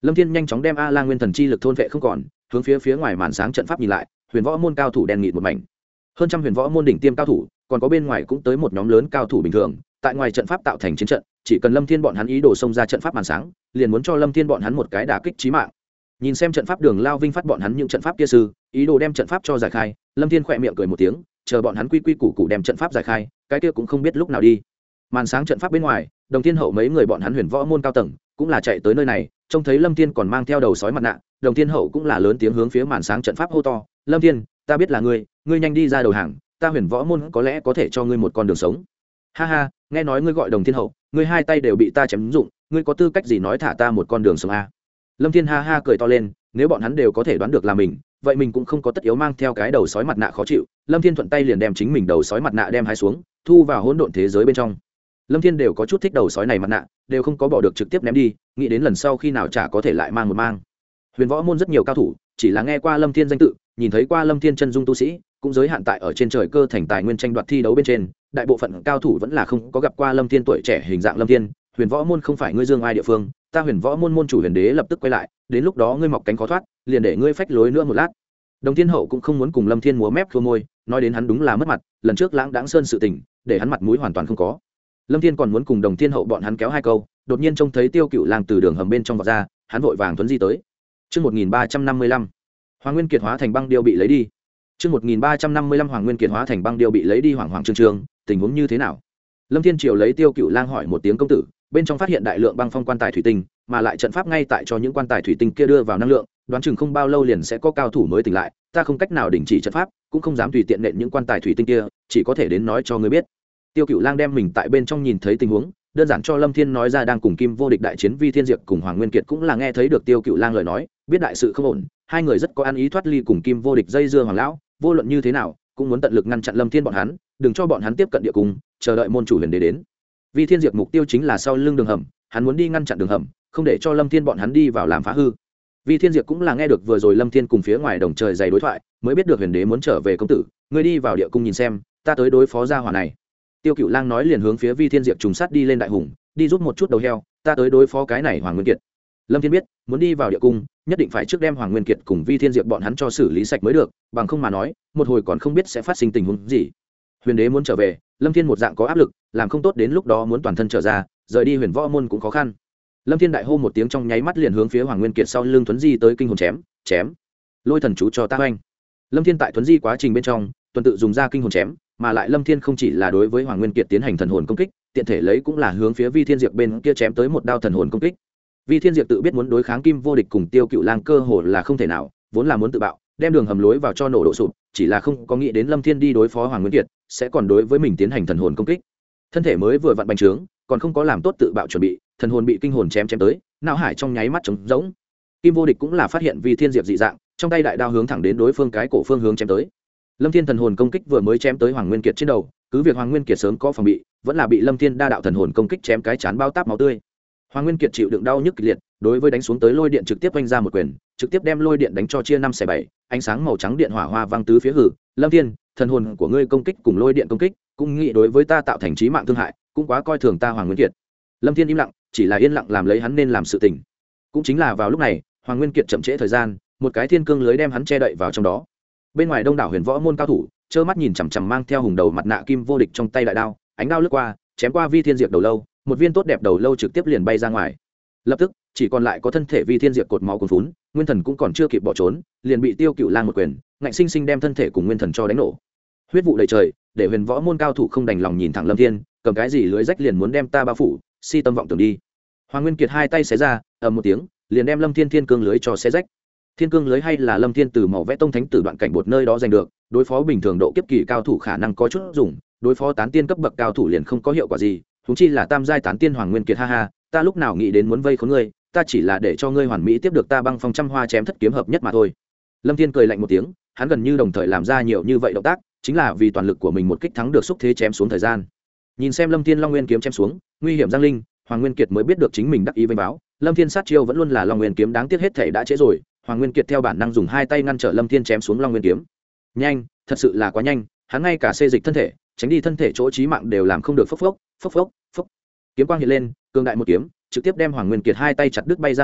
Lâm Thiên nhanh chóng đem A La Nguyên Thần chi lực thôn vệ không còn, hướng phía phía ngoài màn sáng trận pháp nhìn lại, huyền võ môn cao thủ đen nghịt một mảnh. Hơn trăm huyền võ môn đỉnh tiêm cao thủ, còn có bên ngoài cũng tới một nhóm lớn cao thủ bình thường, tại ngoài trận pháp tạo thành chiến trận, chỉ cần Lâm Thiên bọn hắn ý đồ xông ra trận pháp màn sáng, liền muốn cho Lâm Thiên bọn hắn một cái đả kích chí mạng. Nhìn xem trận pháp Đường Lao Vinh phát bọn hắn những trận pháp kia sư, ý đồ đem trận pháp cho giải khai, Lâm Thiên khẽ miệng cười một tiếng, chờ bọn hắn quy quy củ củ đem trận pháp giải khai, cái kia cũng không biết lúc nào đi. Màn sáng trận pháp bên ngoài, Đồng Thiên Hậu mấy người bọn hắn huyền võ môn cao tầng, cũng là chạy tới nơi này, trông thấy Lâm Thiên còn mang theo đầu sói mặt nạ, Đồng Thiên Hậu cũng là lớn tiếng hướng phía màn sáng trận pháp hô to, "Lâm Thiên, ta biết là ngươi, ngươi nhanh đi ra đầu hàng, ta huyền võ môn có lẽ có thể cho ngươi một con đường sống." "Ha ha, nghe nói ngươi gọi Đồng Thiên Hậu, ngươi hai tay đều bị ta chém dụng, ngươi có tư cách gì nói thả ta một con đường sống a?" Lâm Thiên ha ha cười to lên, nếu bọn hắn đều có thể đoán được là mình, vậy mình cũng không có tất yếu mang theo cái đầu sói mặt nạ khó chịu. Lâm Thiên thuận tay liền đem chính mình đầu sói mặt nạ đem hai xuống, thu vào hỗn độn thế giới bên trong. Lâm Thiên đều có chút thích đầu sói này mặt nạ, đều không có bỏ được trực tiếp ném đi, nghĩ đến lần sau khi nào chả có thể lại mang một mang. Huyền võ môn rất nhiều cao thủ, chỉ là nghe qua Lâm Thiên danh tự, nhìn thấy qua Lâm Thiên chân dung tu sĩ, cũng giới hạn tại ở trên trời cơ thành tài nguyên tranh đoạt thi đấu bên trên, đại bộ phận cao thủ vẫn là không có gặp qua Lâm Thiên tuổi trẻ hình dạng Lâm Thiên. Huyền võ môn không phải ngươi dương ai địa phương, ta huyền võ môn môn chủ Huyền Đế lập tức quay lại, đến lúc đó ngươi mọc cánh khó thoát, liền để ngươi phách lối nữa một lát. Đồng Thiên Hậu cũng không muốn cùng Lâm Thiên múa mép khua môi, nói đến hắn đúng là mất mặt, lần trước Lãng Đãng Sơn sự tình, để hắn mặt mũi hoàn toàn không có. Lâm Thiên còn muốn cùng Đồng Thiên Hậu bọn hắn kéo hai câu, đột nhiên trông thấy Tiêu Cựu Lang từ đường hầm bên trong vọt ra, hắn vội vàng tuấn di tới. Chương một nghìn ba trăm năm mươi lăm, Hoàng Nguyên Kiệt hóa thành băng điêu bị lấy đi. Chương một nghìn ba trăm năm mươi lăm Hoàng Nguyên Kiệt hóa thành băng điêu bị lấy đi, Hoàng Hoàng Trương Trương, tình huống như thế nào? Lâm Thiên Triều lấy Tiêu Cựu Lang hỏi một tiếng công tử, bên trong phát hiện đại lượng băng phong quan tài thủy tinh, mà lại trận pháp ngay tại cho những quan tài thủy tinh kia đưa vào năng lượng, đoán chừng không bao lâu liền sẽ có cao thủ mới tỉnh lại, ta không cách nào đình chỉ trận pháp, cũng không dám tùy tiện nện những quan tài thủy tinh kia, chỉ có thể đến nói cho ngươi biết. Tiêu Cựu Lang đem mình tại bên trong nhìn thấy tình huống, đơn giản cho Lâm Thiên nói ra, đang cùng Kim Vô Địch đại chiến Vi Thiên Diệp cùng Hoàng Nguyên Kiệt cũng là nghe thấy được Tiêu Cựu Lang lời nói, biết đại sự không ổn, hai người rất có ăn ý thoát ly cùng Kim Vô Địch dây dưa Hoàng lão, vô luận như thế nào, cũng muốn tận lực ngăn chặn Lâm Thiên bọn hắn, đừng cho bọn hắn tiếp cận địa cung, chờ đợi môn chủ Huyền Đế đến. Vi Thiên Diệp mục tiêu chính là sau lưng đường hầm, hắn muốn đi ngăn chặn đường hầm, không để cho Lâm Thiên bọn hắn đi vào làm phá hư. Vi Thiên Diệp cũng là nghe được vừa rồi Lâm Thiên cùng phía ngoài đồng trời dày đối thoại, mới biết được Huyền Đế muốn trở về. Công tử, ngươi đi vào địa cung nhìn xem, ta tới đối phó gia hỏa này. Tiêu Cựu Lang nói liền hướng phía Vi Thiên Diệp trùng sát đi lên. Đại hùng, đi giúp một chút đầu heo, ta tới đối phó cái này Hoàng Nguyên Kiệt. Lâm Thiên biết, muốn đi vào địa cung, nhất định phải trước đem Hoàng Nguyên Kiệt cùng Vi Thiên Diệp bọn hắn cho xử lý sạch mới được, bằng không mà nói, một hồi còn không biết sẽ phát sinh tình huống gì. Huyền Đế muốn trở về, Lâm Thiên một dạng có áp lực, làm không tốt đến lúc đó muốn toàn thân trở ra, rời đi huyền võ môn cũng khó khăn. Lâm Thiên đại hô một tiếng, trong nháy mắt liền hướng phía Hoàng Nguyên Kiệt sau lưng thuấn di tới, kinh hồn chém, chém. Lôi thần chú cho ta oanh. Lâm Thiên tại thuấn di quá trình bên trong, tuần tự dùng ra kinh hồn chém, mà lại Lâm Thiên không chỉ là đối với Hoàng Nguyên Kiệt tiến hành thần hồn công kích, tiện thể lấy cũng là hướng phía Vi Thiên Diệp bên kia chém tới một đao thần hồn công kích. Vi Thiên Diệp tự biết muốn đối kháng Kim Vô Địch cùng Tiêu Cựu Lang cơ hồ là không thể nào, vốn là muốn tự bạo, đem đường hầm lối vào cho nổ đổ sụp, chỉ là không có nghĩ đến Lâm Thiên đi đối phó Hoàng Nguyên Kiệt, sẽ còn đối với mình tiến hành thần hồn công kích. Thân thể mới vừa vặn bành trướng, còn không có làm tốt tự bạo chuẩn bị, thần hồn bị kinh hồn chém chém tới, não hải trong nháy mắt trống rỗng. Kim Vô Địch cũng là phát hiện Vi Thiên Diệp dị dạng, trong tay đại đao hướng thẳng đến đối phương cái cổ phương hướng chém tới. Lâm Thiên thần hồn công kích vừa mới chém tới Hoàng Nguyên Kiệt trên đầu, cứ việc Hoàng Nguyên Kiệt sớm có phòng bị, vẫn là bị Lâm Thiên đa đạo thần hồn công kích chém cái chán bao táp máu tươi. Hoàng Nguyên Kiệt chịu đựng đau nhức kịch liệt, đối với đánh xuống tới lôi điện trực tiếp vung ra một quyền, trực tiếp đem lôi điện đánh cho chia năm xẻ bảy, ánh sáng màu trắng điện hỏa hoa vang tứ phía hử. Lâm Thiên, thần hồn của ngươi công kích cùng lôi điện công kích, cũng nghĩ đối với ta tạo thành chí mạng thương hại, cũng quá coi thường ta Hoàng Nguyên Kiệt. Lâm Thiên im lặng, chỉ là yên lặng làm lấy hắn nên làm sự tình. Cũng chính là vào lúc này, Hoàng Nguyên Kiệt chậm trễ thời gian, một cái thiên cương lưới đem hắn che đậy vào trong đó. Bên ngoài đông đảo huyền võ môn cao thủ, trơ mắt nhìn chằm chằm mang theo hùng đầu mặt nạ Kim Vô Địch trong tay đại đao, ánh đao lướt qua, chém qua Vi Thiên Diệp đầu lâu, một viên tốt đẹp đầu lâu trực tiếp liền bay ra ngoài. Lập tức, chỉ còn lại có thân thể Vi Thiên Diệp cột máu cuồn phún, nguyên thần cũng còn chưa kịp bỏ trốn, liền bị Tiêu Cựu Lang một quyền, ngạnh sinh sinh đem thân thể cùng nguyên thần cho đánh nổ. Huyết vụ đầy trời, để huyền võ môn cao thủ không đành lòng nhìn thẳng Lâm Thiên, cầm cái gì lưới rách liền muốn đem ta bao phủ, si tâm vọng tưởng đi. Hoàng Nguyên Kiệt hai tay xé ra, ầm một tiếng, liền đem Lâm Thiên thiên cương lưới cho xé rách. Thiên cương lưới hay là Lâm Thiên từ màu vẽ tông thánh tử đoạn cảnh bột nơi đó giành được, đối phó bình thường độ kiếp kỳ cao thủ khả năng có chút dùng, đối phó tán tiên cấp bậc cao thủ liền không có hiệu quả gì, huống chi là tam giai tán tiên. Hoàng Nguyên Kiệt ha ha, ta lúc nào nghĩ đến muốn vây khốn ngươi, ta chỉ là để cho ngươi hoàn mỹ tiếp được ta băng phong trăm hoa chém thất kiếm hợp nhất mà thôi. Lâm Thiên cười lạnh một tiếng, hắn gần như đồng thời làm ra nhiều như vậy động tác, chính là vì toàn lực của mình một kích thắng được xúc thế chém xuống thời gian. Nhìn xem Lâm Thiên Long Nguyên kiếm chém xuống, nguy hiểm giang linh, Hoàng Nguyên Kiệt mới biết được chính mình đắc ý vênh báo, Lâm Thiên sát chiêu vẫn luôn là Long Nguyên kiếm, đáng tiếc hết thể đã trễ rồi. Hoàng Nguyên Kiệt theo bản năng dùng hai tay ngăn trở Lâm Thiên chém xuống Long Nguyên kiếm. Nhanh, thật sự là quá nhanh, hắn ngay cả xê dịch thân thể, tránh đi thân thể chỗ chí mạng đều làm không được. Phốc phốc, phốc phốc, phốc. Kiếm quang hiện lên, cường đại một kiếm, trực tiếp đem Hoàng Nguyên Kiệt hai tay chặt đứt bay ra ngoài,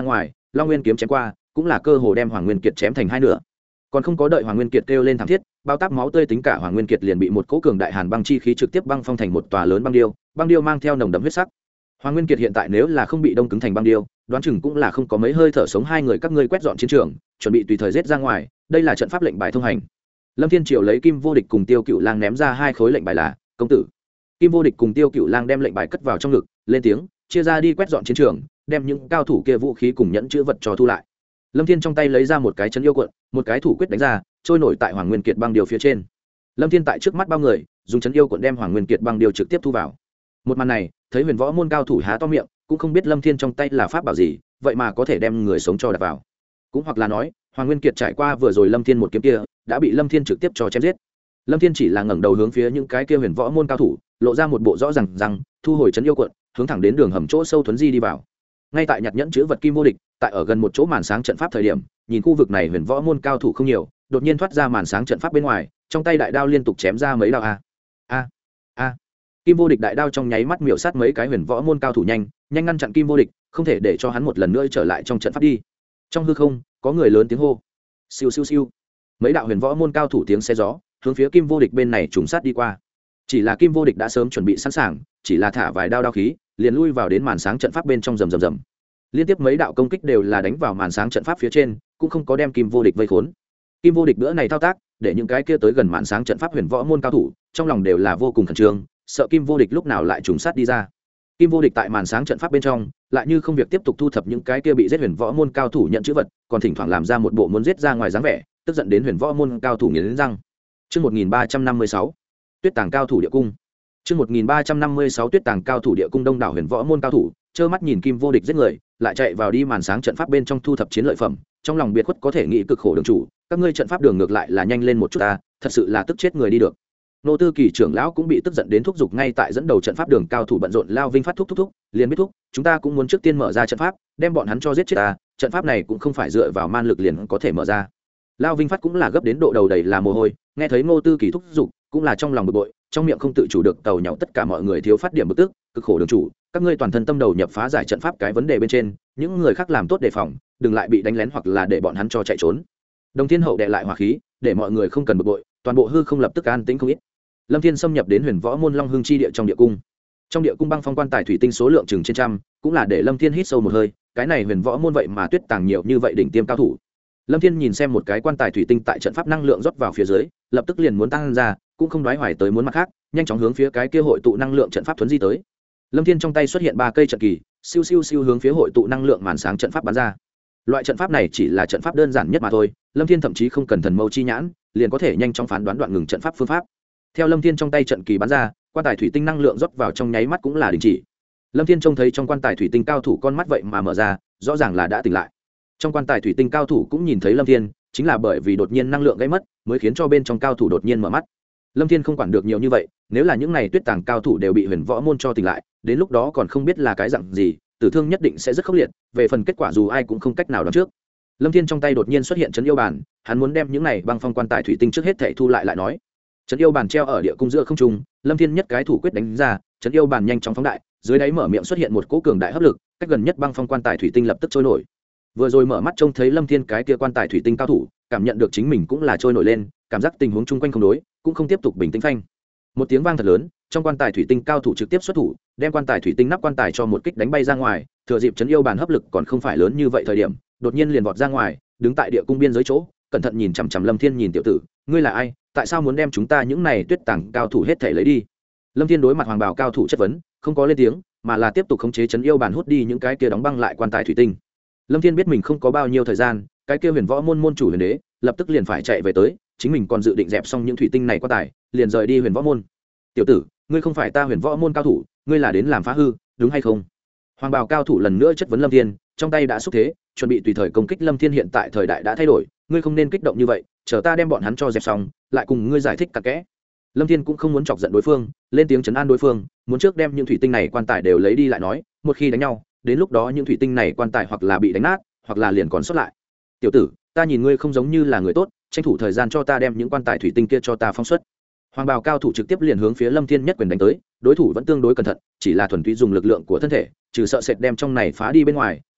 long nguyên kiếm chém qua cũng là cơ hồ đem Hoàng Nguyên Kiệt chém thành hai nửa. Còn không có đợi Hoàng Nguyên Kiệt kêu lên thảm thiết, bao táp máu tươi tính cả Hoàng Nguyên Kiệt liền bị một cỗ cường đại hàn băng chi khí trực tiếp băng phong thành một tòa lớn băng điêu, băng điêu mang theo nồng đậm huyết sắc. Hoàng Nguyên Kiệt hiện tại nếu là không bị đông cứng thành băng điêu, đoán chừng cũng là không có mấy hơi thở sống. Hai người các ngươi quét dọn chiến trường, chuẩn bị tùy thời giết ra ngoài, đây là trận pháp lệnh bài thông hành. Lâm Thiên Triều lấy Kim Vô Địch cùng Tiêu Cựu Lang ném ra hai khối lệnh bài là, công tử. Kim Vô Địch cùng Tiêu Cựu Lang đem lệnh bài cất vào trong ngực, lên tiếng, chia ra đi quét dọn chiến trường, đem những cao thủ kia vũ khí cùng nhẫn chữ vật cho thu lại. Lâm Thiên trong tay lấy ra một cái chấn yêu cuộn, một cái thủ quyết đánh ra, trôi nổi tại Hoàng Nguyên Kiệt băng điều phía trên. Lâm Thiên tại trước mắt bao người, dùng chấn yêu cuộn đem Hoàng Nguyên Kiệt băng điều trực tiếp thu vào. Một màn này, thấy Huyền Võ môn cao thủ há to miệng, cũng không biết Lâm Thiên trong tay là pháp bảo gì, vậy mà có thể đem người sống cho đặt vào. Cũng hoặc là nói, Hoàng Nguyên Kiệt trải qua vừa rồi Lâm Thiên một kiếm kia, đã bị Lâm Thiên trực tiếp cho chém giết. Lâm Thiên chỉ là ngẩng đầu hướng phía những cái kia Huyền Võ môn cao thủ, lộ ra một bộ rõ ràng rằng, thu hồi chấn yêu cuộn, hướng thẳng đến đường hầm chỗ sâu thuấn di đi vào. Ngay tại nhặt nhẫn chữ vật Kim Vô Địch, tại ở gần một chỗ màn sáng trận pháp thời điểm, nhìn khu vực này Huyền Võ môn cao thủ không nhiều, đột nhiên thoát ra màn sáng trận pháp bên ngoài, trong tay đại đao liên tục chém ra mấy đao a a a Kim Vô Địch đại đao trong nháy mắt miểu sát mấy cái Huyền Võ môn cao thủ, nhanh nhanh ngăn chặn Kim Vô Địch, không thể để cho hắn một lần nữa trở lại trong trận pháp đi. Trong hư không có người lớn tiếng hô, siêu siêu siêu, mấy đạo Huyền Võ môn cao thủ tiếng xe gió hướng phía Kim Vô Địch bên này trùng sát đi qua. Chỉ là Kim Vô Địch đã sớm chuẩn bị sẵn sàng, chỉ là thả vài đao đao khí, liền lui vào đến màn sáng trận pháp bên trong rầm rầm rầm. Liên tiếp mấy đạo công kích đều là đánh vào màn sáng trận pháp phía trên, cũng không có đem Kim Vô Địch vây khốn. Kim Vô Địch bữa này thao tác, để những cái kia tới gần màn sáng trận pháp Huyền Võ môn cao thủ, trong lòng đều là vô cùng khẩn trương, sợ Kim Vô Địch lúc nào lại trùng sát đi ra. Kim Vô Địch tại màn sáng trận pháp bên trong, lại như không việc tiếp tục thu thập những cái kia bị giết Huyền Võ môn cao thủ nhận chữ vật, còn thỉnh thoảng làm ra một bộ muốn giết ra ngoài dáng vẻ, tức giận đến Huyền Võ môn cao thủ nghiến răng. Chương một nghìn ba trăm năm mươi sáu, Tuyết Tàng cao thủ địa cung. Chương một nghìn ba trăm năm mươi sáu Tuyết Tàng cao thủ địa cung. Đông đảo Huyền Võ môn cao thủ, trơ mắt nhìn Kim Vô Địch giết người, lại chạy vào đi màn sáng trận pháp bên trong thu thập chiến lợi phẩm, trong lòng biệt khuất có thể nghĩ cực khổ đường chủ, các ngươi trận pháp đường ngược lại là nhanh lên một chút ta, thật sự là tức chết người đi được. Nô Tư Kỳ trưởng lão cũng bị tức giận đến thúc giục, ngay tại dẫn đầu trận pháp đường cao thủ bận rộn. Lao Vinh phát thúc thúc thúc, liền biết thúc, chúng ta cũng muốn trước tiên mở ra trận pháp, đem bọn hắn cho giết chết ta, trận pháp này cũng không phải dựa vào man lực liền có thể mở ra. Lao Vinh phát cũng là gấp đến độ đầu đầy là mồ hôi, nghe thấy Nô Tư Kỳ thúc giục, cũng là trong lòng bực bội, trong miệng không tự chủ được tàu nhậu tất cả mọi người thiếu phát điểm bực tức, cực khổ đường chủ, các ngươi toàn thân tâm đầu nhập phá giải trận pháp cái vấn đề bên trên, những người khác làm tốt đề phòng, đừng lại bị đánh lén hoặc là để bọn hắn cho chạy trốn. Đồng Thiên Hậu đệ lại hỏa khí, để mọi người không cần bực bội, toàn bộ hư không lập tức an tĩnh không ít. Lâm Thiên xâm nhập đến Huyền Võ môn Long Hưng chi địa trong địa cung. Trong địa cung băng phong quan tài thủy tinh số lượng chừng trên trăm, cũng là để Lâm Thiên hít sâu một hơi, cái này Huyền Võ môn vậy mà tuyết tàng nhiều như vậy đỉnh tiêm cao thủ. Lâm Thiên nhìn xem một cái quan tài thủy tinh tại trận pháp năng lượng rót vào phía dưới, lập tức liền muốn tăng ra, cũng không đoái hoài tới muốn mặt khác, nhanh chóng hướng phía cái kia hội tụ năng lượng trận pháp thuấn di tới. Lâm Thiên trong tay xuất hiện ba cây trận kỳ, siêu siêu siêu hướng phía hội tụ năng lượng màn sáng trận pháp bắn ra. Loại trận pháp này chỉ là trận pháp đơn giản nhất mà thôi, Lâm Thiên thậm chí không cần thần mâu chi nhãn, liền có thể nhanh chóng phán đoán đoạn ngừng trận pháp phương pháp. Theo Lâm Thiên trong tay trận kỳ bắn ra, quan tài thủy tinh năng lượng rót vào trong nháy mắt cũng là đình chỉ. Lâm Thiên trông thấy trong quan tài thủy tinh cao thủ con mắt vậy mà mở ra, rõ ràng là đã tỉnh lại. Trong quan tài thủy tinh cao thủ cũng nhìn thấy Lâm Thiên, chính là bởi vì đột nhiên năng lượng gây mất, mới khiến cho bên trong cao thủ đột nhiên mở mắt. Lâm Thiên không quản được nhiều như vậy, nếu là những này tuyết tàng cao thủ đều bị Huyền Võ môn cho tỉnh lại, đến lúc đó còn không biết là cái dạng gì, tử thương nhất định sẽ rất khốc liệt, về phần kết quả dù ai cũng không cách nào đoán trước. Lâm Thiên trong tay đột nhiên xuất hiện trấn yêu bàn, hắn muốn đem những này băng phong quan tài thủy tinh trước hết thảy thu lại lại nói. Trấn yêu bàn treo ở địa cung giữa không trung, Lâm Thiên nhất cái thủ quyết đánh ra, trấn yêu bàn nhanh chóng phóng đại, dưới đáy mở miệng xuất hiện một cỗ cường đại hấp lực, cách gần nhất băng phong quan tài thủy tinh lập tức trôi nổi. Vừa rồi mở mắt trông thấy Lâm Thiên cái kia quan tài thủy tinh cao thủ, cảm nhận được chính mình cũng là trôi nổi lên, cảm giác tình huống chung quanh không đối, cũng không tiếp tục bình tĩnh phanh. Một tiếng vang thật lớn, trong quan tài thủy tinh cao thủ trực tiếp xuất thủ, đem quan tài thủy tinh nắp quan tài cho một kích đánh bay ra ngoài, thừa dịp trấn yêu bàn hấp lực còn không phải lớn như vậy thời điểm, đột nhiên liền vọt ra ngoài, đứng tại địa cung biên giới chỗ, cẩn thận nhìn chằm chằm Lâm Thiên, nhìn tiểu tử, ngươi là ai, tại sao muốn đem chúng ta những này tuyết tàng cao thủ hết thể lấy đi? Lâm Thiên đối mặt hoàng bào cao thủ chất vấn, không có lên tiếng, mà là tiếp tục khống chế trấn yêu bàn hút đi những cái kia đóng băng lại quan tài thủy tinh. Lâm Thiên biết mình không có bao nhiêu thời gian, cái kia Huyền Võ môn môn chủ Huyền Đế lập tức liền phải chạy về tới, chính mình còn dự định dẹp xong những thủy tinh này quan tài, liền rời đi Huyền Võ môn. Tiểu tử, ngươi không phải ta Huyền Võ môn cao thủ, ngươi là đến làm phá hư, đúng hay không? Hoàng bào cao thủ lần nữa chất vấn Lâm Thiên, trong tay đã xúc thế, chuẩn bị tùy thời công kích Lâm Thiên. Hiện tại thời đại đã thay đổi, ngươi không nên kích động như vậy, chờ ta đem bọn hắn cho dẹp xong, lại cùng ngươi giải thích cặn kẽ. Lâm Thiên cũng không muốn chọc giận đối phương, lên tiếng trấn an đối phương, muốn trước đem những thủy tinh này quan tài đều lấy đi lại nói, một khi đánh nhau, đến lúc đó những thủy tinh này quan tài hoặc là bị đánh nát, hoặc là liền còn sót lại. Tiểu tử, ta nhìn ngươi không giống như là người tốt, tranh thủ thời gian cho ta đem những quan tài thủy tinh kia cho ta phóng xuất. Hoàng bào cao thủ trực tiếp liền hướng phía Lâm Thiên nhất quyền đánh tới, đối thủ vẫn tương đối cẩn thận, chỉ là thuần túy dùng lực lượng của thân thể, trừ sợ sệt đem trong này phá đi bên ngoài,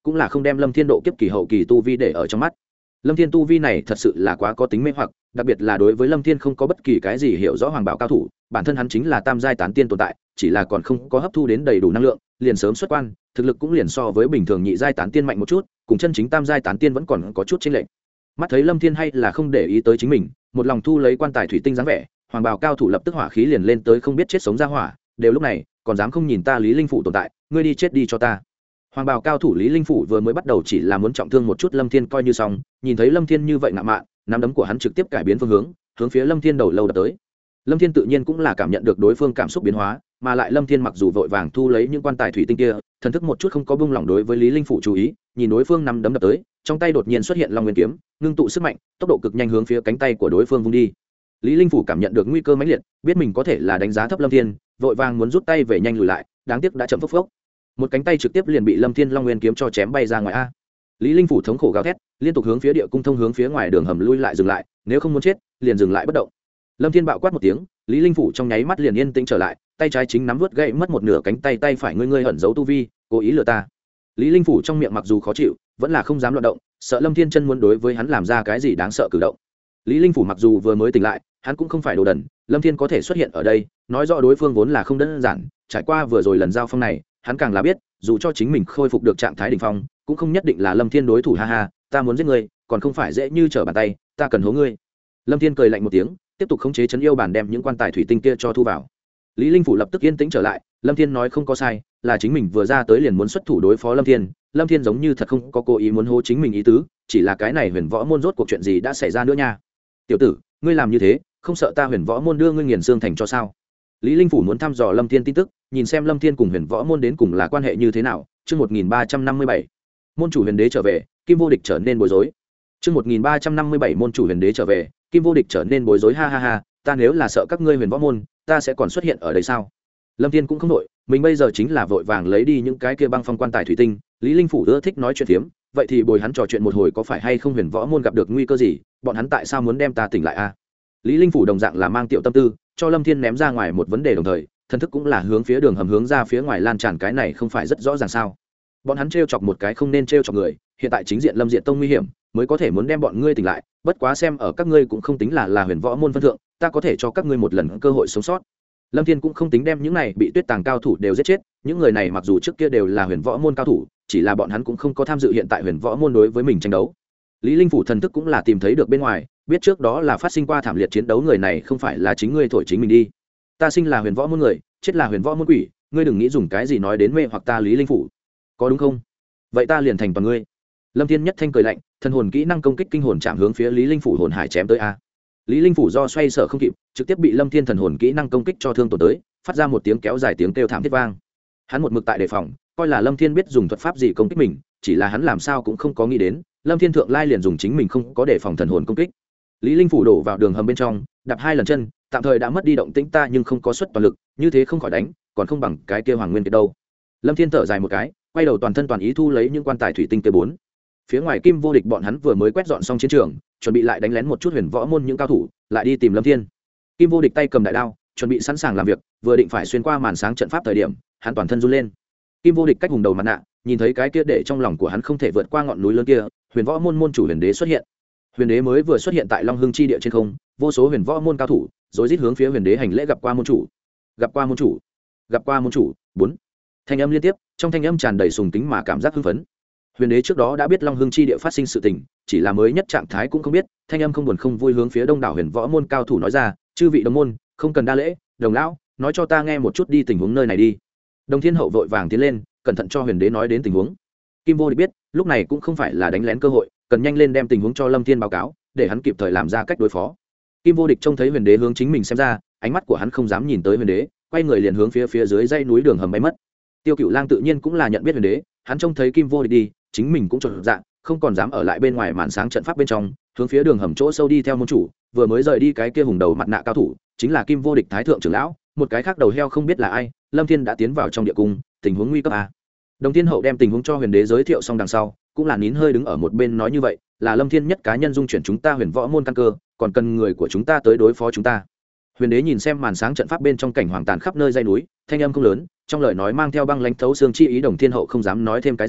cũng là không đem lâm thiên độ kiếp kỳ hậu kỳ tu vi để ở trong mắt. Lâm thiên tu vi này thật sự là quá có tính mê hoặc, đặc biệt là đối với lâm thiên không có bất kỳ cái gì hiểu rõ hoàng bảo cao thủ, bản thân hắn chính là tam giai tán tiên tồn tại, chỉ là còn không có hấp thu đến đầy đủ năng lượng, liền sớm xuất quan, thực lực cũng liền so với bình thường nhị giai tán tiên mạnh một chút, cùng chân chính tam giai tán tiên vẫn còn có chút chênh lệch. Mắt thấy lâm thiên hay là không để ý tới chính mình, một lòng thu lấy quan tài thủy tinh dáng vẻ, hoàng bào cao thủ lập tức hỏa khí liền lên tới không biết chết sống ra hỏa, đều lúc này còn dám không nhìn ta Lý Linh phủ tồn tại, ngươi đi chết đi cho ta. Hoàng bào cao thủ Lý Linh phủ vừa mới bắt đầu chỉ là muốn trọng thương một chút lâm thiên coi như xong, nhìn thấy lâm thiên như vậy ngạo mạn, nắm đấm của hắn trực tiếp cải biến phương hướng, hướng phía lâm thiên đầu lâu đập tới. Lâm thiên tự nhiên cũng là cảm nhận được đối phương cảm xúc biến hóa, mà lại lâm thiên mặc dù vội vàng thu lấy những quan tài thủy tinh kia, thần thức một chút không có buông lỏng đối với Lý Linh phủ chú ý, nhìn đối phương nắm đấm đập tới, trong tay đột nhiên xuất hiện long nguyên kiếm, ngưng tụ sức mạnh, tốc độ cực nhanh hướng phía cánh tay của đối phương vung đi. Lý Linh phủ cảm nhận được nguy cơ mãnh liệt, biết mình có thể là đánh giá thấp lâm thiên, vội vàng muốn rút tay về nhanh lùi lại, đáng tiếc đã chậm phốc phốc, một cánh tay trực tiếp liền bị lâm thiên long nguyên kiếm cho chém bay ra ngoài a. Lý Linh phủ thống khổ gào thét, liên tục hướng phía địa cung thông hướng phía ngoài đường hầm lui lại dừng lại, nếu không muốn chết liền dừng lại bất động. Lâm thiên bạo quát một tiếng, Lý Linh phủ trong nháy mắt liền yên tĩnh trở lại, tay trái chính nắm vớt gãy mất một nửa cánh tay, tay phải ngươi ngươi ẩn giấu tu vi, cố ý lừa ta. Lý Linh phủ trong miệng mặc dù khó chịu, vẫn là không dám loạn động, sợ lâm thiên chân muốn đối với hắn làm ra cái gì đáng sợ cử động. Lý Linh phủ mặc dù vừa mới tỉnh lại, hắn cũng không phải đồ đần, lâm thiên có thể xuất hiện ở đây, nói rõ đối phương vốn là không đơn giản, trải qua vừa rồi lần giao phong này, hắn càng là biết, dù cho chính mình khôi phục được trạng thái đỉnh phong, cũng không nhất định là lâm thiên đối thủ. Ha ha, ta muốn giết ngươi, còn không phải dễ như trở bàn tay, ta cần hố ngươi. Lâm thiên cười lạnh một tiếng, tiếp tục khống chế chấn yêu bản đem những quan tài thủy tinh kia cho thu vào. Lý Linh phủ lập tức yên tĩnh trở lại, lâm thiên nói không có sai, là chính mình vừa ra tới liền muốn xuất thủ đối phó lâm thiên. Lâm thiên giống như thật không có cố ý muốn hố chính mình ý tứ, chỉ là cái này huyền võ môn rốt cuộc chuyện gì đã xảy ra nữa nha. Tiểu tử, ngươi làm như thế không sợ ta huyền võ môn đưa ngươi nghiền xương thành cho sao? Lý Linh phủ muốn thăm dò lâm thiên tin tức, nhìn xem lâm thiên cùng huyền võ môn đến cùng là quan hệ như thế nào. Chương một nghìn ba trăm năm mươi bảy, môn chủ huyền đế trở về, kim vô địch trở nên bối rối. Chương một nghìn ba trăm năm mươi bảy, môn chủ huyền đế trở về, kim vô địch trở nên bối rối. Ha ha ha, ta nếu là sợ các ngươi huyền võ môn, ta sẽ còn xuất hiện ở đây sao? Lâm thiên cũng không nội, mình bây giờ chính là vội vàng lấy đi những cái kia băng phong quan tài thủy tinh. Lý Linh phủ ưa thích nói chuyện phiếm, vậy thì bồi hắn trò chuyện một hồi, có phải hay không huyền võ môn gặp được nguy cơ gì, bọn hắn tại sao muốn đem ta tỉnh lại a? Lý Linh phủ đồng dạng là mang tiểu tâm tư, cho lâm thiên ném ra ngoài một vấn đề, đồng thời thần thức cũng là hướng phía đường hầm hướng ra phía ngoài lan tràn, cái này không phải rất rõ ràng sao? Bọn hắn trêu chọc một cái không nên trêu chọc người, hiện tại chính diện lâm diện tông nguy hiểm, mới có thể muốn đem bọn ngươi tỉnh lại, bất quá xem ở các ngươi cũng không tính là là huyền võ môn phân thượng, ta có thể cho các ngươi một lần cơ hội sống sót. Lâm thiên cũng không tính đem những này bị tuyết tàng cao thủ đều giết chết, những người này mặc dù trước kia đều là huyền võ môn cao thủ, chỉ là bọn hắn cũng không có tham dự hiện tại huyền võ môn đối với mình tranh đấu. Lý Linh phủ thần thức cũng là tìm thấy được bên ngoài, biết trước đó là phát sinh qua thảm liệt chiến đấu, người này không phải là chính ngươi thổi chính mình đi. Ta sinh là huyền võ môn người, chết là huyền võ môn quỷ, ngươi đừng nghĩ dùng cái gì nói đến mê hoặc ta Lý Linh phủ, có đúng không? Vậy ta liền thành toàn ngươi. Lâm thiên nhất thanh cười lạnh, thần hồn kỹ năng công kích kinh hồn chạm hướng phía Lý Linh phủ hồn hải chém tới a. Lý Linh phủ do xoay sở không kịp, trực tiếp bị lâm thiên thần hồn kỹ năng công kích cho thương tổn tới, phát ra một tiếng kéo dài tiếng kêu thảm thiết vang. Hắn một mực tại đề phòng, coi là lâm thiên biết dùng thuật pháp gì công kích mình, chỉ là hắn làm sao cũng không có nghĩ đến lâm thiên thượng lai liền dùng chính mình không có đề phòng thần hồn công kích. Lý Linh phủ đổ vào đường hầm bên trong, đạp hai lần chân, tạm thời đã mất đi động tĩnh ta nhưng không có xuất toàn lực, như thế không khỏi đánh, còn không bằng cái kia Hoàng Nguyên Kiệt đâu. Lâm thiên thở dài một cái, quay đầu toàn thân toàn ý thu lấy những quan tài thủy tinh kia bốn. Phía ngoài kim vô địch bọn hắn vừa mới quét dọn xong chiến trường, chuẩn bị lại đánh lén một chút huyền võ môn những cao thủ, lại đi tìm lâm thiên. Kim vô địch tay cầm đại đao, chuẩn bị sẵn sàng làm việc, vừa định phải xuyên qua màn sáng trận pháp thời điểm, hắn toàn thân run lên. Kim vô địch cách hùng đầu mặt nạ, nhìn thấy cái kia để trong lòng của hắn không thể vượt qua ngọn núi lớn kia, huyền võ môn môn chủ huyền đế xuất hiện. Huyền đế mới vừa xuất hiện tại Long Hưng chi địa trên không, vô số huyền võ môn cao thủ rối rít hướng phía huyền đế hành lễ, gặp qua môn chủ, gặp qua môn chủ, gặp qua môn chủ. Bốn thanh âm liên tiếp, trong thanh âm tràn đầy sùng kính mà cảm giác hưng phấn. Huyền đế trước đó đã biết Long Hưng chi địa phát sinh sự tình, chỉ là mới nhất trạng thái cũng không biết, thanh âm không buồn không vui hướng phía đông đảo huyền võ môn cao thủ nói ra, chư vị đồng môn, không cần đa lễ, đồng lão, nói cho ta nghe một chút đi tình huống nơi này đi. Đồng Thiên Hậu vội vàng tiến lên, cẩn thận cho huyền đế nói đến tình huống. Kim vô địch biết, lúc này cũng không phải là đánh lén cơ hội, cần nhanh lên đem tình huống cho Lâm Thiên báo cáo, để hắn kịp thời làm ra cách đối phó. Kim vô địch trông thấy huyền đế hướng chính mình xem ra, ánh mắt của hắn không dám nhìn tới huyền đế, quay người liền hướng phía phía dưới dãy núi đường hầm bay mất. Tiêu Cựu Lang tự nhiên cũng là nhận biết huyền đế, hắn trông thấy Kim vô địch đi, chính mình cũng chột dạ, không còn dám ở lại bên ngoài màn sáng trận pháp bên trong, hướng phía đường hầm chỗ sâu đi theo môn chủ. Vừa mới rời đi cái kia hùng đầu mặt nạ cao thủ, chính là Kim vô địch thái thượng trưởng lão, một cái khác đầu heo không biết là ai. Lâm Thiên đã tiến vào trong địa cung, tình huống nguy cấp a. Đồng Thiên Hậu đem tình huống cho huyền đế giới thiệu xong đằng sau, cũng là nín hơi đứng ở một bên nói như vậy, là Lâm Thiên nhất cá nhân dung chuyển chúng ta huyền võ môn căn cơ, còn cần người của chúng ta tới đối phó chúng ta. Huyền đế nhìn xem màn sáng trận pháp bên trong cảnh hoàng tàn khắp nơi dãy núi, thanh âm không lớn, trong lời nói mang theo băng lãnh thấu xương chi ý. Đồng Thiên Hậu không dám nói thêm cái gì,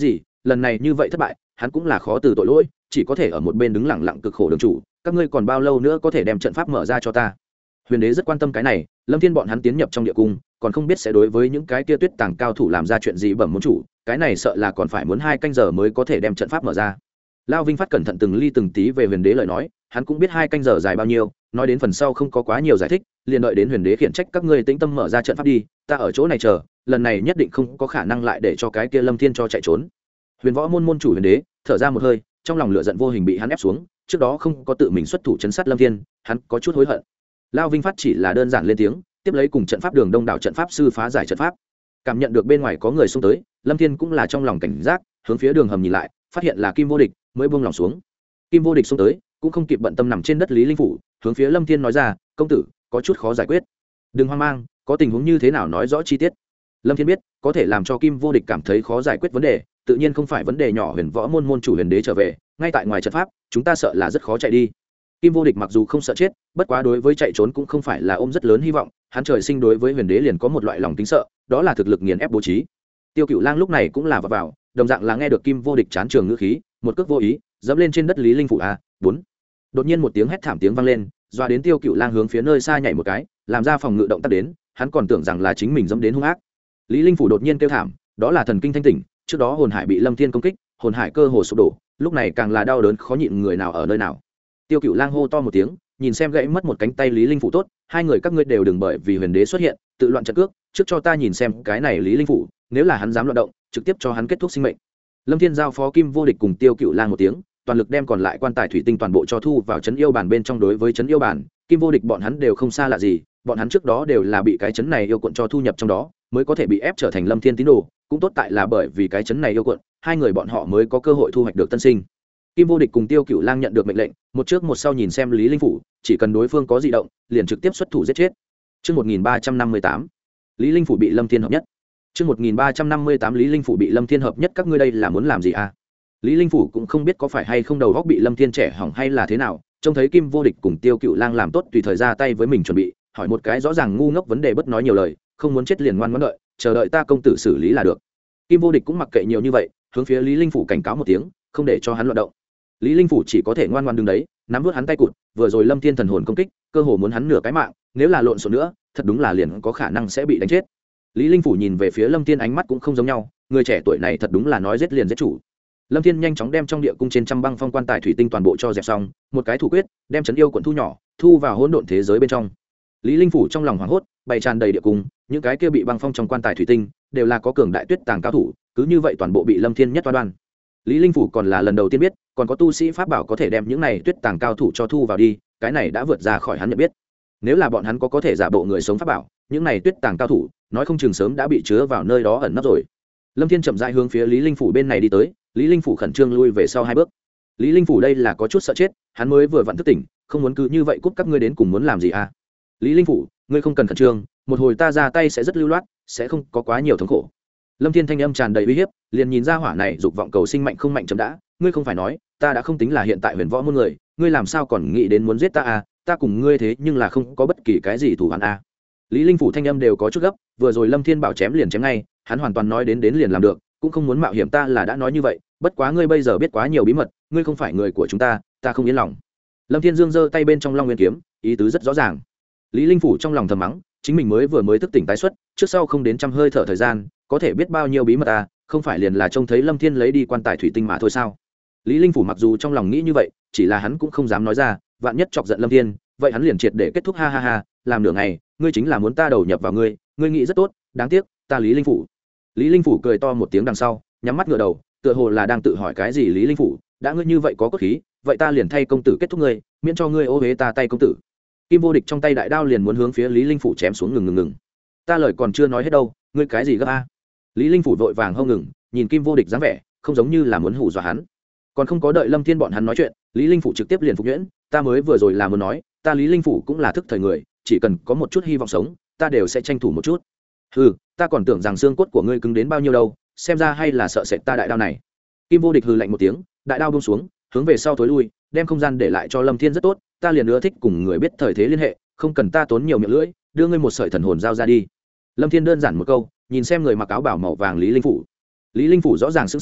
lần này như vậy thất bại hắn cũng là khó từ tội lỗi, chỉ có thể ở một bên đứng lặng lặng cực khổ đường chủ. Các ngươi còn bao lâu nữa có thể đem trận pháp mở ra cho ta? Huyền đế rất quan tâm cái này, Lâm Thiên bọn hắn tiến nhập trong địa cung còn không biết sẽ đối với những cái kia tuyết tàng cao thủ làm ra chuyện gì bẩm môn chủ, cái này sợ là còn phải muốn hai canh giờ mới có thể đem trận pháp mở ra. Lao Vinh phát cẩn thận từng ly từng tí về huyền đế lời nói, hắn cũng biết hai canh giờ dài bao nhiêu, nói đến phần sau không có quá nhiều giải thích, liền đợi đến huyền đế khiển trách các ngươi tĩnh tâm mở ra trận pháp đi, ta ở chỗ này chờ, lần này nhất định không có khả năng lại để cho cái kia Lâm Thiên cho chạy trốn. Huyền võ môn môn chủ huyền đế thở ra một hơi, trong lòng lửa giận vô hình bị hắn ép xuống, trước đó không có tự mình xuất thủ chấn sát Lâm Thiên, hắn có chút hối hận. Lao Vinh phát chỉ là đơn giản lên tiếng, tiếp lấy cùng trận pháp đường đông đảo trận pháp sư phá giải trận pháp. Cảm nhận được bên ngoài có người xông tới, Lâm Thiên cũng là trong lòng cảnh giác, hướng phía đường hầm nhìn lại, phát hiện là Kim Vô Địch, mới buông lòng xuống. Kim Vô Địch xông tới, cũng không kịp bận tâm nằm trên đất Lý Linh phủ, hướng phía Lâm Thiên nói ra, công tử, có chút khó giải quyết, đừng hoang mang, có tình huống như thế nào nói rõ chi tiết. Lâm Thiên biết, có thể làm cho Kim Vô Địch cảm thấy khó giải quyết vấn đề, tự nhiên không phải vấn đề nhỏ. Huyền võ môn môn chủ huyền đế trở về, ngay tại ngoài trận pháp, chúng ta sợ là rất khó chạy đi. Kim Vô Địch mặc dù không sợ chết, bất quá đối với chạy trốn cũng không phải là ôm rất lớn hy vọng, hắn trời sinh đối với huyền đế liền có một loại lòng kính sợ, đó là thực lực nghiền ép bố trí. Tiêu Cựu Lang lúc này cũng là vào, vào đồng dạng là nghe được Kim Vô Địch chán trường ngữ khí, một cước vô ý dẫm lên trên đất Lý Linh phủ a bốn. Đột nhiên một tiếng hét thảm tiếng vang lên, doa đến Tiêu Cựu Lang hướng phía nơi xa nhảy một cái, làm ra phòng ngự động tác đến, hắn còn tưởng rằng là chính mình dẫm đến hung ác. Lý Linh phủ đột nhiên kêu thảm, đó là thần kinh thanh tỉnh, trước đó hồn hải bị Lâm Thiên công kích, hồn hải cơ hồ sụp đổ, lúc này càng là đau đớn khó nhịn, người nào ở nơi nào. Tiêu Cựu Lang hô to một tiếng, nhìn xem gãy mất một cánh tay Lý Linh phủ tốt, hai người các ngươi đều đừng bởi vì huyền đế xuất hiện tự loạn trận cước, trước cho ta nhìn xem cái này Lý Linh phủ, nếu là hắn dám loạn động, trực tiếp cho hắn kết thúc sinh mệnh. Lâm Thiên giao phó Kim Vô Địch cùng Tiêu Cựu Lang một tiếng, toàn lực đem còn lại quan tài thủy tinh toàn bộ cho thu vào trấn yêu bản bên trong. Đối với trấn yêu bản, Kim Vô Địch bọn hắn đều không xa lạ gì, bọn hắn trước đó đều là bị cái trấn này yêu quận cho thu nhập trong đó, mới có thể bị ép trở thành Lâm Thiên tín đồ, cũng tốt tại là bởi vì cái trấn này yêu quận, hai người bọn họ mới có cơ hội thu hoạch được tân sinh. Kim Vô Địch cùng Tiêu Cựu Lang nhận được mệnh lệnh, một trước một sau nhìn xem Lý Linh phủ, chỉ cần đối phương có dị động, liền trực tiếp xuất thủ giết chết. Chương một nghìn ba trăm năm mươi tám, Lý Linh phủ bị Lâm Thiên hợp nhất. Chương một nghìn ba trăm năm mươi tám, Lý Linh phủ bị Lâm Thiên hợp nhất, các ngươi đây là muốn làm gì à? Lý Linh phủ cũng không biết có phải hay không đầu óc bị Lâm Thiên trẻ hỏng hay là thế nào, trông thấy Kim Vô Địch cùng Tiêu Cựu Lang làm tốt tùy thời ra tay với mình chuẩn bị, hỏi một cái rõ ràng ngu ngốc vấn đề, bất nói nhiều lời, không muốn chết liền ngoan ngoãn đợi, chờ đợi ta công tử xử lý là được. Kim Vô Địch cũng mặc kệ nhiều như vậy, hướng phía Lý Linh phủ cảnh cáo một tiếng, không để cho hắn loạn động. Lý Linh phủ chỉ có thể ngoan ngoãn đứng đấy, nắm vút hắn tay cụt, vừa rồi Lâm Thiên thần hồn công kích, cơ hồ muốn hắn nửa cái mạng, nếu là lộn xộn nữa, thật đúng là liền có khả năng sẽ bị đánh chết. Lý Linh phủ nhìn về phía Lâm Thiên, ánh mắt cũng không giống nhau, người trẻ tuổi này thật đúng là nói giết liền giết chủ. Lâm Thiên nhanh chóng đem trong địa cung trên trăm băng phong quan tài thủy tinh toàn bộ cho dẹp xong, một cái thủ quyết, đem trấn yêu quận thu nhỏ, thu vào hỗn độn thế giới bên trong. Lý Linh phủ trong lòng hoảng hốt, bày tràn đầy địa cung, những cái kia bị băng phong trong quan tài thủy tinh, đều là có cường đại tuyết tàng cao thủ, cứ như vậy toàn bộ bị Lâm Thiên nhất toa đoan. Lý Linh phủ còn là lần đầu tiên biết, còn có tu sĩ pháp bảo có thể đem những này tuyết tàng cao thủ cho thu vào đi, cái này đã vượt ra khỏi hắn nhận biết. Nếu là bọn hắn có có thể giả bộ người sống pháp bảo, những này tuyết tàng cao thủ, nói không chừng sớm đã bị chứa vào nơi đó ẩn nấp rồi. Lâm Thiên chậm rãi hướng phía Lý Linh phủ bên này đi tới, Lý Linh phủ khẩn trương lui về sau hai bước. Lý Linh phủ đây là có chút sợ chết, hắn mới vừa vặn thức tỉnh, không muốn cứ như vậy cút, các ngươi đến cùng muốn làm gì à? Lý Linh phủ, ngươi không cần khẩn trương, một hồi ta ra tay sẽ rất lưu loát, sẽ không có quá nhiều thống khổ. Lâm Thiên thanh âm tràn đầy uy hiếp, liền nhìn ra hỏa này dục vọng cầu sinh mạnh không mạnh chấm đã, ngươi không phải nói, ta đã không tính là hiện tại huyền võ môn người, ngươi làm sao còn nghĩ đến muốn giết ta à? Ta cùng ngươi thế nhưng là không có bất kỳ cái gì thù oán à? Lý Linh phủ thanh âm đều có chút gấp, vừa rồi Lâm Thiên bảo chém liền chém ngay, hắn hoàn toàn nói đến đến liền làm được, cũng không muốn mạo hiểm, ta là đã nói như vậy, bất quá ngươi bây giờ biết quá nhiều bí mật, ngươi không phải người của chúng ta, ta không yên lòng. Lâm Thiên Dương giơ tay bên trong Long Nguyên kiếm, ý tứ rất rõ ràng. Lý Linh phủ trong lòng thầm mắng, chính mình mới vừa mới thức tỉnh tái xuất, trước sau không đến trăm hơi thở thời gian, có thể biết bao nhiêu bí mật à, không phải liền là trông thấy Lâm Thiên lấy đi quan tài thủy tinh mà thôi sao? Lý Linh phủ mặc dù trong lòng nghĩ như vậy, chỉ là hắn cũng không dám nói ra, vạn nhất chọc giận Lâm Thiên, vậy hắn liền triệt để kết thúc, ha ha ha, làm nửa ngày, ngươi chính là muốn ta đầu nhập vào ngươi, ngươi nghĩ rất tốt, đáng tiếc, ta Lý Linh phủ. Lý Linh phủ cười to một tiếng đằng sau, nhắm mắt ngửa đầu, tựa hồ là đang tự hỏi cái gì. Lý Linh phủ, đã ngươi như vậy có cốt khí, vậy ta liền thay công tử kết thúc ngươi, miễn cho ngươi ô uế ta tay công tử. Kim Vô Địch trong tay đại đao liền muốn hướng phía Lý Linh phủ chém xuống, ngừng ngừng ngừng. Ta lời còn chưa nói hết đâu, ngươi cái gì gấp a? Lý Linh phủ vội vàng hông ngừng, nhìn Kim Vô Địch dáng vẻ, không giống như là muốn hù dọa hắn. Còn không có đợi Lâm Thiên bọn hắn nói chuyện, Lý Linh phủ trực tiếp liền phục nhuyễn, ta mới vừa rồi là muốn nói, ta Lý Linh phủ cũng là thức thời người, chỉ cần có một chút hy vọng sống, ta đều sẽ tranh thủ một chút. Hừ, ta còn tưởng rằng xương cốt của ngươi cứng đến bao nhiêu đâu, xem ra hay là sợ sệt ta đại đao này. Kim Vô Địch hừ lạnh một tiếng, đại đao buông xuống, hướng về sau thối lui, đem không gian để lại cho Lâm Thiên rất tốt, ta liền ưa thích cùng người biết thời thế liên hệ, không cần ta tốn nhiều miệng lưỡi, đưa ngươi một sợi thần hồn giao ra đi. Lâm Thiên đơn giản một câu, nhìn xem người mặc áo bảo màu vàng Lý Linh phủ. Lý Linh phủ rõ ràng sững sờ,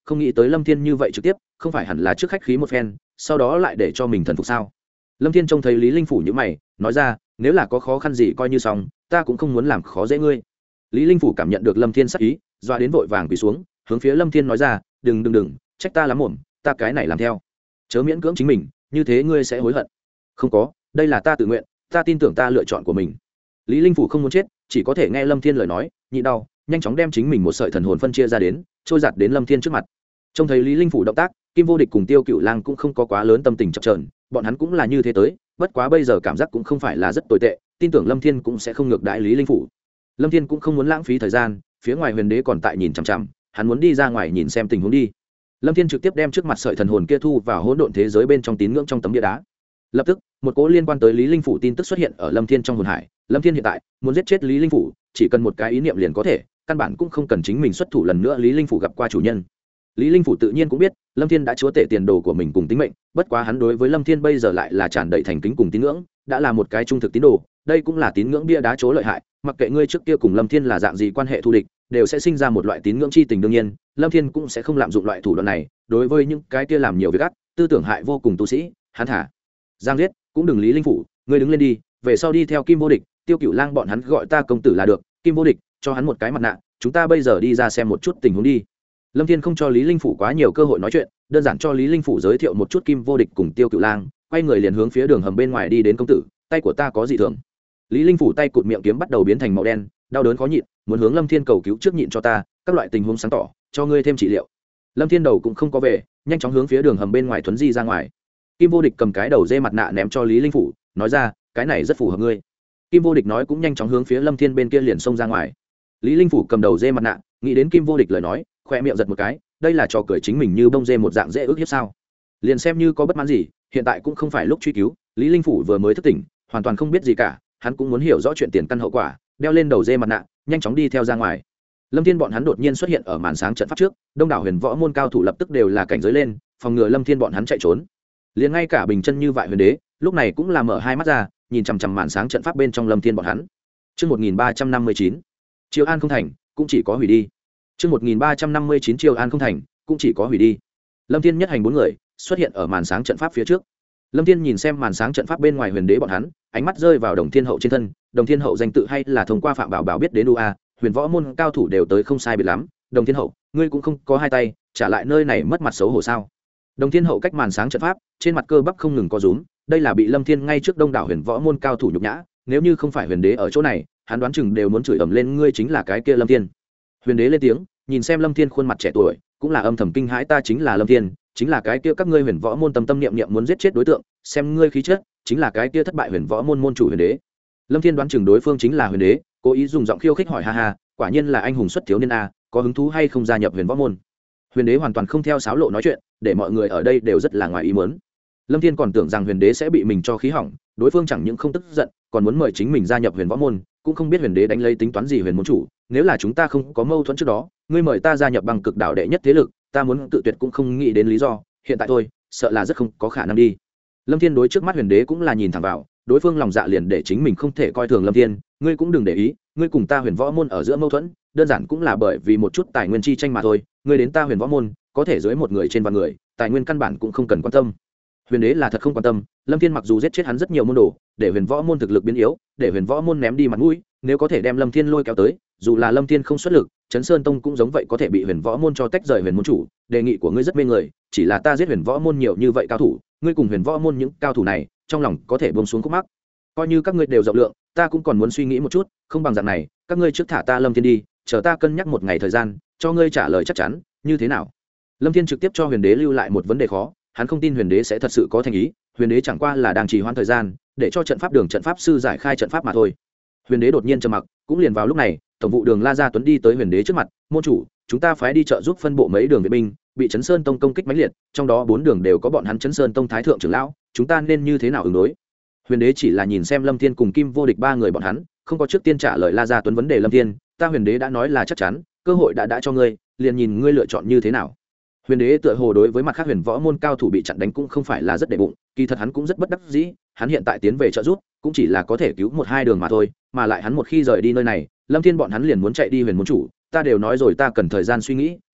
không nghĩ tới lâm thiên như vậy trực tiếp, không phải hẳn là trước khách khí một phen sau đó lại để cho mình thần phục sao? Lâm thiên trông thấy lý linh phủ như mày, nói ra, nếu là có khó khăn gì coi như xong, ta cũng không muốn làm khó dễ ngươi. Lý linh phủ cảm nhận được lâm thiên sắc ý, doa đến vội vàng quỳ xuống, hướng phía lâm thiên nói ra, đừng đừng đừng, trách ta lắm mồm, ta cái này làm theo, chớ miễn cưỡng chính mình, như thế ngươi sẽ hối hận. Không có, đây là ta tự nguyện, ta tin tưởng ta lựa chọn của mình. Lý linh phủ không muốn chết, chỉ có thể nghe lâm thiên lời nói, nhịn đau, nhanh chóng đem chính mình một sợi thần hồn phân chia ra đến, trôi giạt đến lâm thiên trước mặt. Trông thấy lý linh phủ động tác, Kim Vô Địch cùng Tiêu Cựu Lang cũng không có quá lớn tâm tình chập chờn, bọn hắn cũng là như thế tới, bất quá bây giờ cảm giác cũng không phải là rất tồi tệ, tin tưởng lâm thiên cũng sẽ không ngược đãi lý linh phủ. Lâm thiên cũng không muốn lãng phí thời gian, phía ngoài huyền đế còn tại nhìn chằm chằm, hắn muốn đi ra ngoài nhìn xem tình huống đi. Lâm thiên trực tiếp đem trước mặt sợi thần hồn kia thu vào hỗn độn thế giới bên trong tín ngưỡng trong tấm bia đá. Lập tức một cỗ liên quan tới lý linh phủ tin tức xuất hiện ở lâm thiên trong hồn hải. Lâm thiên hiện tại muốn giết chết lý linh phủ, chỉ cần một cái ý niệm liền có thể, căn bản cũng không cần chính mình xuất thủ lần nữa. Lý linh phủ gặp qua chủ nhân, lý linh phủ tự nhiên cũng biết lâm thiên đã chúa tể tiền đồ của mình cùng tính mệnh, bất quá hắn đối với lâm thiên bây giờ lại là tràn đầy thành kính cùng tín ngưỡng, đã là một cái trung thực tín đồ. Đây cũng là tín ngưỡng bia đá chỗ lợi hại, mặc kệ ngươi trước kia cùng lâm thiên là dạng gì quan hệ thù địch, đều sẽ sinh ra một loại tín ngưỡng chi tình. đương nhiên lâm thiên cũng sẽ không lạm dụng loại thủ đoạn này, đối với những cái kia làm nhiều việc ác, tư tưởng hại vô cùng tu sĩ, hắn thả giang giết cũng đừng. Lý linh phủ, ngươi đứng lên đi, về sau đi theo Kim Vô Địch, Tiêu Cựu Lang bọn hắn gọi ta công tử là được. Kim Vô Địch, cho hắn một cái mặt nạ, chúng ta bây giờ đi ra xem một chút tình huống đi. Lâm thiên không cho lý linh phủ quá nhiều cơ hội nói chuyện, đơn giản cho lý linh phủ giới thiệu một chút Kim Vô Địch cùng Tiêu Cựu Lang, quay người liền hướng phía đường hầm bên ngoài đi đến. công tử, tay của ta có gì thường? Lý linh phủ tay cụt miệng kiếm bắt đầu biến thành màu đen, đau đớn khó nhịn, muốn hướng lâm thiên cầu cứu trước, nhịn cho ta, các loại tình huống sáng tỏ, cho ngươi thêm trị liệu. Lâm thiên đầu cũng không có về, nhanh chóng hướng phía đường hầm bên ngoài thuấn di ra ngoài. Kim Vô Địch cầm cái đầu dê mặt nạ ném cho lý linh phủ, nói ra, cái này rất phù hợp ngươi. Kim Vô Địch nói cũng nhanh chóng hướng phía lâm thiên bên kia liền xông ra ngoài. Lý linh phủ cầm đầu dê mặt nạ, nghĩ đến Kim Vô Địch lời nói, khoe miệng giật một cái, đây là trò cười chính mình như bông dê một dạng dễ ước hiếp sao? Liền xem như có bất mãn gì, hiện tại cũng không phải lúc truy cứu. Lý linh phủ vừa mới thức tỉnh, hoàn toàn không biết gì cả, hắn cũng muốn hiểu rõ chuyện tiền căn hậu quả, đeo lên đầu dê mặt nạ, nhanh chóng đi theo ra ngoài. Lâm thiên bọn hắn đột nhiên xuất hiện ở màn sáng trận pháp trước, đông đảo huyền võ môn cao thủ lập tức đều là cảnh giới lên, phòng ngừa lâm thiên bọn hắn chạy trốn. Liền ngay cả bình chân như vậy huyền đế lúc này cũng là mở hai mắt ra, nhìn chằm chằm màn sáng trận pháp bên trong lâm thiên bọn hắn. Chương một nghìn ba trăm năm mươi chín, Triều An không thành, cũng chỉ có hủy đi. Chương một nghìn ba trăm năm mươi chín, Triều An không thành, cũng chỉ có hủy đi. Lâm thiên nhất hành bốn người xuất hiện ở màn sáng trận pháp phía trước. Lâm thiên nhìn xem màn sáng trận pháp bên ngoài huyền đế bọn hắn, ánh mắt rơi vào Đồng Thiên Hậu trên thân. Đồng Thiên Hậu danh tự hay là thông qua Phạm Bảo Bảo biết đến u a, huyền võ môn cao thủ đều tới không sai biệt lắm. Đồng Thiên Hậu, ngươi cũng không có hai tay, trả lại nơi này mất mặt xấu hổ sao? Đồng Thiên Hậu cách màn sáng trận pháp, trên mặt cơ bắp không ngừng co rúm, đây là bị Lâm Thiên ngay trước đông đảo huyền võ môn cao thủ nhục nhã, nếu như không phải huyền đế ở chỗ này, hắn đoán chừng đều muốn chửi ầm lên, ngươi chính là cái kia Lâm Thiên. Huyền đế lên tiếng, nhìn xem Lâm Thiên khuôn mặt trẻ tuổi, cũng là âm thầm kinh hãi, ta chính là Lâm Thiên, chính là cái kia các ngươi huyền võ môn tâm tâm niệm niệm muốn giết chết đối tượng, xem ngươi khí chất, chính là cái kia thất bại huyền võ môn môn chủ huyền đế. Lâm Thiên đoán chừng đối phương chính là huyền đế, cố ý dùng giọng khiêu khích hỏi, ha ha, quả nhiên là anh hùng xuất thiếu niên a, có hứng thú hay không gia nhập huyền võ môn? Huyền đế hoàn toàn không theo sáo lộ nói chuyện, để mọi người ở đây đều rất là ngoài ý muốn. Lâm Thiên còn tưởng rằng huyền đế sẽ bị mình cho khí hỏng, đối phương chẳng những không tức giận, còn muốn mời chính mình gia nhập huyền võ môn, cũng không biết huyền đế đánh lấy tính toán gì. huyền môn chủ, nếu là chúng ta không có mâu thuẫn trước đó, ngươi mời ta gia nhập bằng cực đạo đệ nhất thế lực, ta muốn tự tuyệt cũng không nghĩ đến lý do, hiện tại thôi, sợ là rất không có khả năng đi. Lâm Thiên đối trước mắt huyền đế cũng là nhìn thẳng vào, đối phương lòng dạ liền để chính mình không thể coi thường Lâm Thiên, ngươi cũng đừng để ý, ngươi cùng ta huyền võ môn ở giữa mâu thuẫn, đơn giản cũng là bởi vì một chút tài nguyên chi tranh mà thôi, ngươi đến ta huyền võ môn, có thể dưới một người trên vạn người, tài nguyên căn bản cũng không cần quan tâm. Huyền đế là thật không quan tâm, Lâm Thiên mặc dù giết chết hắn rất nhiều môn đồ, để huyền võ môn thực lực biến yếu, để huyền võ môn ném đi mặt mũi, nếu có thể đem Lâm Thiên lôi kéo tới, dù là Lâm Thiên không xuất lực, Trấn Sơn Tông cũng giống vậy có thể bị huyền võ môn cho tách rời. huyền môn chủ, đề nghị của ngươi rất mê người, chỉ là ta giết huyền võ môn nhiều như vậy cao thủ, ngươi cùng huyền võ môn những cao thủ này, trong lòng có thể buông xuống khúc mắc. Coi như các ngươi đều rộng lượng, ta cũng còn muốn suy nghĩ một chút, không bằng dạng này, các ngươi trước thả ta Lâm Thiên đi, chờ ta cân nhắc một ngày thời gian, cho ngươi trả lời chắc chắn, như thế nào? Lâm Thiên trực tiếp cho huyền đế lưu lại một vấn đề khó, hắn không tin huyền đế sẽ thật sự có thành ý, huyền đế chẳng qua là đang trì hoãn thời gian, để cho trận pháp đường trận pháp sư giải khai trận pháp mà thôi. Huyền đế đột nhiên trầm mặc, cũng liền vào lúc này, tổng vụ đường La Gia Tuấn đi tới huyền đế trước mặt, môn chủ, chúng ta phái đi trợ giúp phân bộ mấy đường vệ binh, bị Trấn Sơn Tông công kích mãnh liệt, trong đó bốn đường đều có bọn hắn Trấn Sơn Tông thái thượng trưởng lão, chúng ta nên như thế nào ứng đối? Huyền đế chỉ là nhìn xem Lâm Thiên cùng Kim Vô Địch ba người bọn hắn, không có trước tiên trả lời La Gia Tuấn vấn đề. Lâm Thiên, ta huyền đế đã nói là chắc chắn, cơ hội đã đã cho ngươi, liền nhìn ngươi lựa chọn như thế nào. Huyền đế tựa hồ đối với mặt khác huyền võ môn cao thủ bị chặn đánh cũng không phải là rất để bụng, kỳ thật hắn cũng rất bất đắc dĩ, hắn hiện tại tiến về trợ giúp cũng chỉ là có thể cứu một hai đường mà thôi, mà lại hắn một khi rời đi nơi này, Lâm Thiên bọn hắn liền muốn chạy đi. huyền môn chủ, ta đều nói rồi ta cần thời gian suy nghĩ,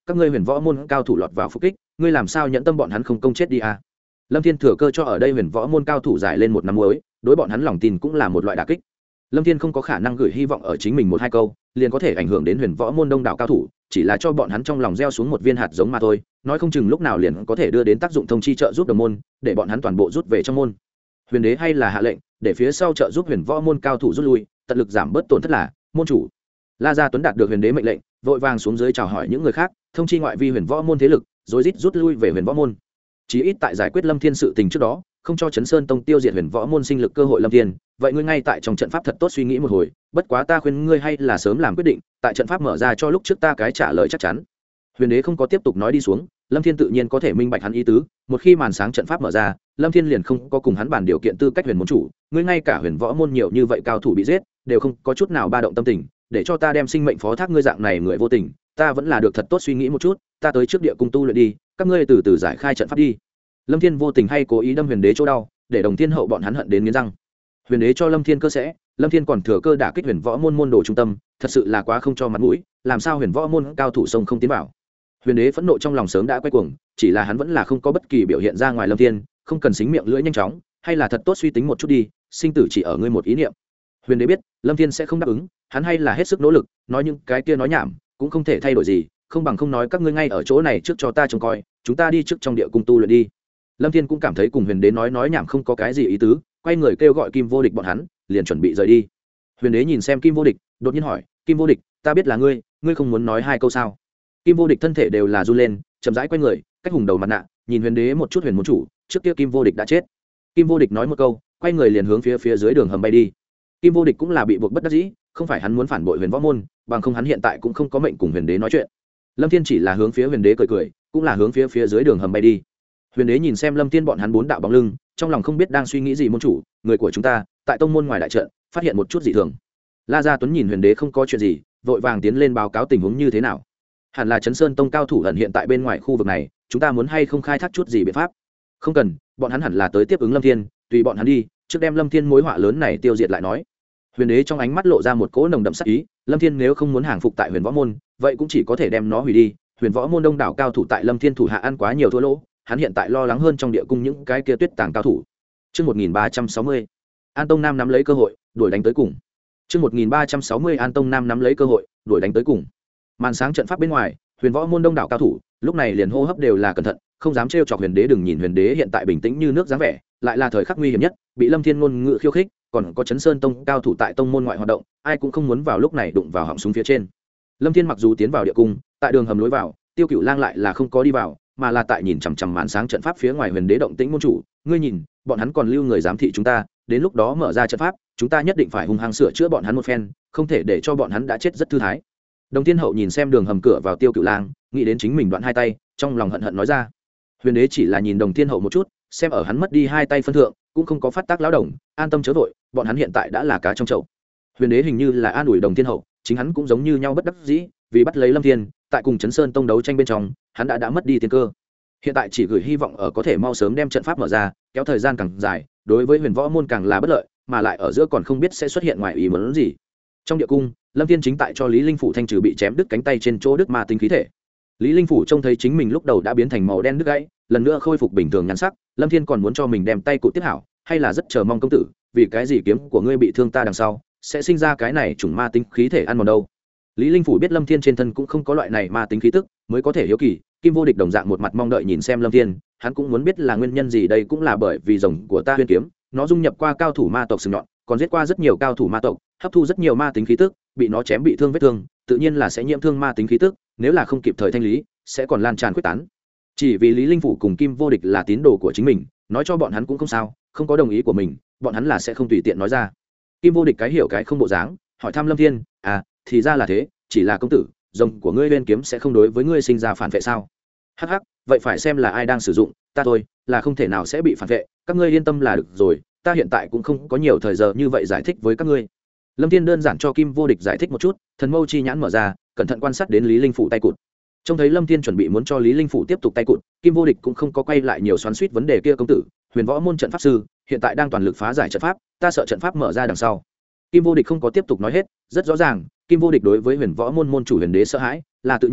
các ngươi huyền võ môn cao thủ lọt vào phục kích, ngươi làm sao nhẫn tâm bọn hắn không công chết đi à? Lâm Thiên thừa cơ cho ở đây huyền võ môn cao thủ giải lên một năm mới, đối bọn hắn lòng tin cũng là một loại đả kích. Lâm Thiên không có khả năng gửi hy vọng ở chính mình một hai câu liền có thể ảnh hưởng đến huyền võ môn đông đảo cao thủ, chỉ là cho bọn hắn trong lòng gieo xuống một viên hạt giống mà thôi, nói không chừng lúc nào liền có thể đưa đến tác dụng thông chi trợ giúp đồng môn, để bọn hắn toàn bộ rút về trong môn. Huyền đế hay là hạ lệnh để phía sau trợ giúp huyền võ môn cao thủ rút lui, tận lực giảm bớt tổn thất là môn chủ. La Gia Tuấn đạt được huyền đế mệnh lệnh, vội vàng xuống dưới chào hỏi những người khác, thông chi ngoại vi huyền võ môn thế lực, rồi rít rút lui về huyền võ môn. Chí ít tại giải quyết Lâm Thiên sự tình trước đó, không cho Chấn Sơn Tông tiêu diệt huyền võ môn sinh lực cơ hội. Lâm Thiên, vậy ngươi ngay tại trong trận pháp thật tốt suy nghĩ một hồi, bất quá ta khuyên ngươi hay là sớm làm quyết định, tại trận pháp mở ra cho lúc trước ta cái trả lời chắc chắn. Huyền đế không có tiếp tục nói đi xuống, Lâm Thiên tự nhiên có thể minh bạch hắn ý tứ, một khi màn sáng trận pháp mở ra, Lâm Thiên liền không có cùng hắn bàn điều kiện tư cách huyền môn chủ, ngươi ngay cả huyền võ môn nhiều như vậy cao thủ bị giết, đều không có chút nào ba động tâm tình, để cho ta đem sinh mệnh phó thác ngươi dạng này người vô tình, ta vẫn là được thật tốt suy nghĩ một chút, ta tới trước địa cung tu luyện đi, các ngươi từ từ giải khai trận pháp đi. Lâm Thiên vô tình hay cố ý đâm huyền đế chỗ đau, để đồng thiên hậu bọn hắn hận đến nghiến răng. Huyền đế cho Lâm Thiên cơ sẽ, Lâm Thiên còn thừa cơ đả kích huyền võ môn môn đồ trung tâm, thật sự là quá không cho mặt mũi, làm sao huyền võ môn cao thủ sông không tiến vào. Huyền đế phẫn nộ trong lòng sớm đã quay cuồng, chỉ là hắn vẫn là không có bất kỳ biểu hiện ra ngoài. Lâm Thiên, không cần xính miệng lưỡi nhanh chóng, hay là thật tốt suy tính một chút đi, sinh tử chỉ ở ngươi một ý niệm. Huyền đế biết Lâm Thiên sẽ không đáp ứng, hắn hay là hết sức nỗ lực, nói những cái kia nói nhảm cũng không thể thay đổi gì, không bằng không nói, các ngươi ngay ở chỗ này trước cho ta trông coi, chúng ta đi trước trong địa cung tu luyện đi. Lâm Thiên cũng cảm thấy cùng huyền đế nói nói nhảm không có cái gì ý tứ, quay người kêu gọi Kim Vô Địch bọn hắn, liền chuẩn bị rời đi. Huyền đế nhìn xem Kim Vô Địch, đột nhiên hỏi, Kim Vô Địch, ta biết là ngươi, ngươi không muốn nói hai câu sao? Kim Vô Địch thân thể đều là run lên, chậm rãi quay người, cách hùng đầu mặt nạ, nhìn huyền đế một chút. Huyền môn chủ, trước kia Kim Vô Địch đã chết. Kim Vô Địch nói một câu, quay người liền hướng phía phía dưới đường hầm bay đi. Kim Vô Địch cũng là bị buộc bất đắc dĩ, không phải hắn muốn phản bội huyền võ môn, bằng không hắn hiện tại cũng không có mệnh cùng huyền đế nói chuyện. Lâm Thiên chỉ là hướng phía huyền đế cười cười, cũng là hướng phía phía dưới đường hầm bay đi. Huyền đế nhìn xem Lâm Thiên bọn hắn bốn đạo bóng lưng, trong lòng không biết đang suy nghĩ gì. Môn chủ, người của chúng ta tại tông môn ngoài đại trận phát hiện một chút dị thường. La Gia Tuấn nhìn huyền đế không có chuyện gì, vội vàng tiến lên báo cáo tình huống như thế nào. Hẳn là Chấn Sơn Tông cao thủ ẩn hiện tại bên ngoài khu vực này, chúng ta muốn hay không khai thác chút gì biện pháp? Không cần, bọn hắn hẳn là tới tiếp ứng Lâm Thiên, tùy bọn hắn đi, trước đem Lâm Thiên mối họa lớn này tiêu diệt lại nói. Huyền đế trong ánh mắt lộ ra một cỗ nồng đậm sát ý, Lâm Thiên nếu không muốn hàng phục tại huyền võ môn, vậy cũng chỉ có thể đem nó hủy đi. Huyền võ môn đông đảo cao thủ tại Lâm Thiên thủ hạ ăn quá nhiều thua lỗ, hắn hiện tại lo lắng hơn trong địa cung những cái kia tuyết tàng cao thủ. Chương một nghìn ba trăm sáu mươi, An Tông Nam nắm lấy cơ hội, đuổi đánh tới cùng. Chương một nghìn ba trăm sáu mươi, An Tông Nam nắm lấy cơ hội, đuổi đánh tới cùng. Màn sáng trận pháp bên ngoài, huyền võ môn đông đảo cao thủ, lúc này liền hô hấp đều là cẩn thận, không dám trêu chọc huyền đế. Đừng nhìn huyền đế hiện tại bình tĩnh như nước dáng vẻ, lại là thời khắc nguy hiểm nhất, bị Lâm Thiên ngôn ngữ khiêu khích, còn có Chấn Sơn Tông cao thủ tại tông môn ngoại hoạt động, ai cũng không muốn vào lúc này đụng vào họng súng phía trên. Lâm Thiên mặc dù tiến vào địa cung, tại đường hầm lối vào, Tiêu Cửu Lang lại là không có đi vào, mà là tại nhìn chằm chằm màn sáng trận pháp phía ngoài. Huyền đế động tĩnh, môn chủ, ngươi nhìn, bọn hắn còn lưu người giám thị chúng ta, đến lúc đó mở ra trận pháp, chúng ta nhất định phải hung hăng sửa chữa bọn hắn một phen, không thể để cho bọn hắn đã chết rất thư thái. Đồng Thiên Hậu nhìn xem đường hầm cửa vào Tiêu Cửu Lang, nghĩ đến chính mình đoạn hai tay, trong lòng hận hận nói ra. Huyền đế chỉ là nhìn Đồng Thiên Hậu một chút, xem ở hắn mất đi hai tay phân thượng, cũng không có phát tác lão đồng, an tâm chớ vội, bọn hắn hiện tại đã là cá trong chậu. Huyền đế hình như là an ủi Đồng Thiên Hậu, chính hắn cũng giống như nhau bất đắc dĩ, vì bắt lấy Lâm Thiên, tại cùng Chấn Sơn Tông đấu tranh bên trong, hắn đã đã mất đi tiên cơ. Hiện tại chỉ gửi hy vọng ở có thể mau sớm đem trận pháp mở ra, kéo thời gian càng dài, đối với huyền võ môn càng là bất lợi, mà lại ở giữa còn không biết sẽ xuất hiện ngoài ý muốn gì. Trong địa cung, Lâm Thiên chính tại cho Lý Linh Phủ thanh trừ bị chém đứt cánh tay trên chỗ đứt ma tính khí thể. Lý Linh Phủ trông thấy chính mình lúc đầu đã biến thành màu đen đứt gãy, lần nữa khôi phục bình thường nhan sắc, Lâm Thiên còn muốn cho mình đem tay cụt tiếp hảo, hay là rất chờ mong công tử, vì cái gì kiếm của ngươi bị thương ta đằng sau sẽ sinh ra cái này chủng ma tính khí thể ăn mòn đâu. Lý Linh Phủ biết Lâm Thiên trên thân cũng không có loại này ma tính khí tức, mới có thể hiếu kỳ. Kim Vô Địch đồng dạng một mặt mong đợi nhìn xem Lâm Thiên, hắn cũng muốn biết là nguyên nhân gì. Đây cũng là bởi vì rồng của ta Huyên kiếm, nó dung nhập qua cao thủ ma tộc sừng nhọn, còn giết qua rất nhiều cao thủ ma tộc, hấp thu rất nhiều ma tính khí tức, bị nó chém bị thương vết thương, tự nhiên là sẽ nhiễm thương ma tính khí tức, nếu là không kịp thời thanh lý, sẽ còn lan tràn quyết tán. Chỉ vì Lý Linh Phủ cùng Kim Vô Địch là tín đồ của chính mình, nói cho bọn hắn cũng không sao, không có đồng ý của mình, bọn hắn là sẽ không tùy tiện nói ra. Kim Vô Địch cái hiểu cái không bộ dáng, hỏi thăm Lâm Thiên, à, thì ra là thế, chỉ là công tử, rồng của ngươi Huyên kiếm sẽ không đối với ngươi sinh ra phản vệ sao? Hắc hắc, vậy phải xem là ai đang sử dụng, ta thôi, là không thể nào sẽ bị phản vệ, các ngươi yên tâm là được rồi, ta hiện tại cũng không có nhiều thời giờ như vậy giải thích với các ngươi. Lâm Thiên đơn giản cho Kim Vô Địch giải thích một chút, thần mâu chi nhãn mở ra, cẩn thận quan sát đến Lý Linh Phủ tay cụt. Trông thấy Lâm Thiên chuẩn bị muốn cho Lý Linh Phủ tiếp tục tay cụt, Kim Vô Địch cũng không có quay lại nhiều xoắn xuýt vấn đề kia. Công tử, huyền võ môn trận pháp sư hiện tại đang toàn lực phá giải trận pháp, ta sợ trận pháp mở ra đằng sau. Kim Vô Địch không có tiếp tục nói hết, rất rõ ràng, Kim Vô Địch đối với huyền võ môn môn chủ huyền đế sợ hãi là tự nhiên,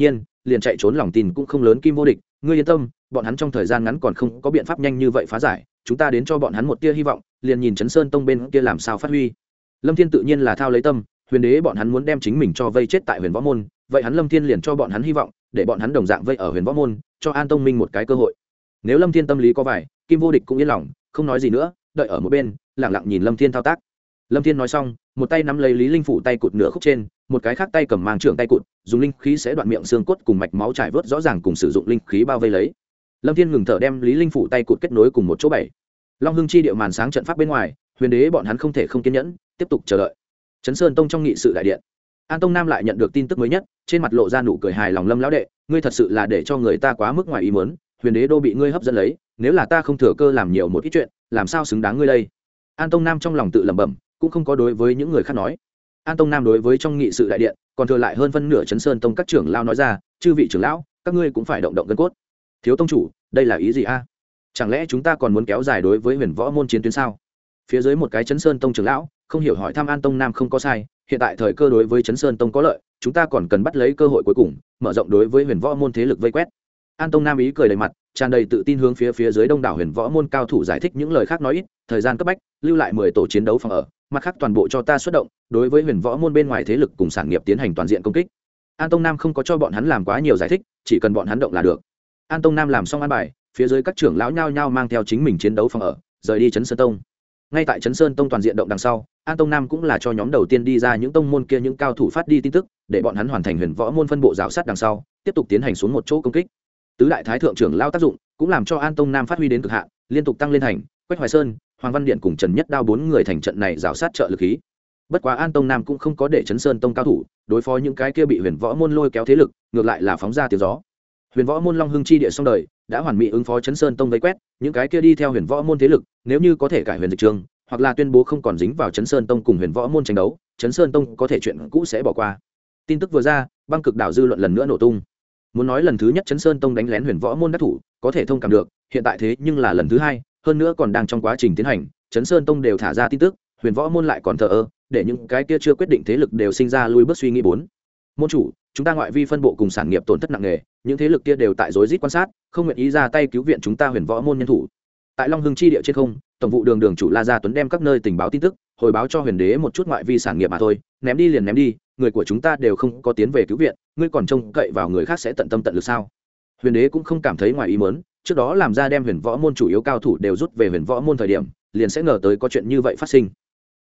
liền chạy trốn lòng tin cũng không lớn kim vô địch ngươi yên tâm bọn hắn trong thời gian ngắn còn không có biện pháp nhanh như vậy phá giải chúng ta đến cho bọn hắn một tia hy vọng liền nhìn chấn sơn tông bên kia làm sao phát huy. Lâm Thiên tự nhiên là thao lấy tâm, huyền đế bọn hắn muốn đem chính mình cho vây chết tại huyền võ môn, vậy hắn Lâm Thiên liền cho bọn hắn hy vọng, để bọn hắn đồng dạng vây ở huyền võ môn, cho An Tông Minh một cái cơ hội. Nếu Lâm Thiên tâm lý có vải, kim vô địch cũng yên lòng, không nói gì nữa, đợi ở một bên, lặng lặng nhìn Lâm Thiên thao tác. Lâm Thiên nói xong, một tay nắm lấy Lý Linh phủ tay cụt nửa khúc trên, một cái khác tay cầm mang trưởng tay cụt, dùng linh khí sẽ đoạn miệng xương cốt cùng mạch máu trải vớt rõ ràng cùng sử dụng linh khí bao vây lấy. Lâm Thiên ngừng thở đem Lý Linh phủ tay cụt kết nối cùng một chỗ bảy. Long Hưng chi địa màn sáng trận pháp bên ngoài, huyền đế bọn hắn không thể không kiên nhẫn, tiếp tục chờ đợi. Trấn Sơn Tông trong nghị sự đại điện, An Tông Nam lại nhận được tin tức mới nhất, trên mặt lộ ra nụ cười hài lòng. Lâm lão đệ, ngươi thật sự là để cho người ta quá mức ngoài ý muốn, huyền đế đô bị ngươi hấp dẫn lấy, nếu là ta không thừa cơ làm nhiều một ít chuyện, làm sao xứng đáng ngươi đây? An Tông Nam trong lòng tự lẩm bẩm, cũng không có đối với những người khác nói. An Tông Nam đối với trong nghị sự đại điện, còn thừa lại hơn phân nửa Trấn Sơn Tông các trưởng lão nói ra, chư vị trưởng lão, các ngươi cũng phải động động gân cốt. Thiếu tông chủ, đây là ý gì a? Chẳng lẽ chúng ta còn muốn kéo dài đối với huyền võ môn chiến tuyến sao? Phía dưới một cái Trấn Sơn Tông trưởng lão không hiểu hỏi thăm. An Tông Nam không có sai, hiện tại thời cơ đối với Trấn Sơn Tông có lợi, chúng ta còn cần bắt lấy cơ hội cuối cùng, mở rộng đối với huyền võ môn thế lực vây quét. An Tông Nam ý cười đầy mặt, tràn đầy tự tin hướng phía phía dưới đông đảo huyền võ môn cao thủ giải thích những lời khác nói ít, thời gian cấp bách, lưu lại mười tổ chiến đấu phòng ở, mặt khác toàn bộ cho ta xuất động, đối với huyền võ môn bên ngoài thế lực cùng sản nghiệp tiến hành toàn diện công kích. An Tông Nam không có cho bọn hắn làm quá nhiều giải thích, chỉ cần bọn hắn động là được. An Tông Nam làm xong an bài, phía dưới các trưởng lão nhao nhao mang theo chính mình chiến đấu phòng ở, rời đi Trấn Sơn Tông. Ngay tại Trấn Sơn Tông toàn diện động đằng sau, An Tông Nam cũng là cho nhóm đầu tiên đi ra những tông môn kia những cao thủ phát đi tin tức, để bọn hắn hoàn thành huyền võ môn phân bộ rào sát đằng sau, tiếp tục tiến hành xuống một chỗ công kích. Tứ đại thái thượng trưởng lao tác dụng, cũng làm cho An Tông Nam phát huy đến cực hạn, liên tục tăng lên thành Quách Hoài Sơn, Hoàng Văn Điện cùng Trần Nhất Đao bốn người thành trận này rào sát trợ lực khí. Bất quá An Tông Nam cũng không có để Trấn Sơn Tông cao thủ đối phó những cái kia bị huyền võ môn lôi kéo thế lực, ngược lại là phóng ra tiếng gió. Huyền võ môn Long Hưng chi địa xong đời, đã hoàn mỹ ứng phó Trấn Sơn Tông vây quét, những cái kia đi theo huyền võ môn thế lực, nếu như có thể cải huyền dịch trường, hoặc là tuyên bố không còn dính vào Trấn Sơn Tông cùng huyền võ môn tranh đấu, Trấn Sơn Tông có thể chuyện cũ sẽ bỏ qua. Tin tức vừa ra, băng cực đảo dư luận lần nữa nổ tung. Muốn nói lần thứ nhất Trấn Sơn Tông đánh lén huyền võ môn đắc thủ, có thể thông cảm được, hiện tại thế nhưng là lần thứ hai, hơn nữa còn đang trong quá trình tiến hành, Trấn Sơn Tông đều thả ra tin tức, huyền võ môn lại còn thờ ơ, để những cái kia chưa quyết định thế lực đều sinh ra lui bước suy nghĩ. Bốn môn chủ, chúng ta ngoại vi phân bộ cùng sản nghiệp tổn thất nặng nề, những thế lực kia đều tại rối rít quan sát, không nguyện ý ra tay cứu viện chúng ta huyền võ môn nhân thủ. Tại Long Hưng chi địa trên không, tổng vụ đường đường chủ La Gia Tuấn đem các nơi tình báo tin tức hồi báo cho huyền đế một chút ngoại vi sản nghiệp mà thôi, ném đi liền ném đi, người của chúng ta đều không có tiến về cứu viện, ngươi còn trông cậy vào người khác sẽ tận tâm tận lực sao? Huyền đế cũng không cảm thấy ngoài ý muốn, trước đó làm ra đem huyền võ môn chủ yếu cao thủ đều rút về huyền võ môn thời điểm, liền sẽ ngờ tới có chuyện như vậy phát sinh.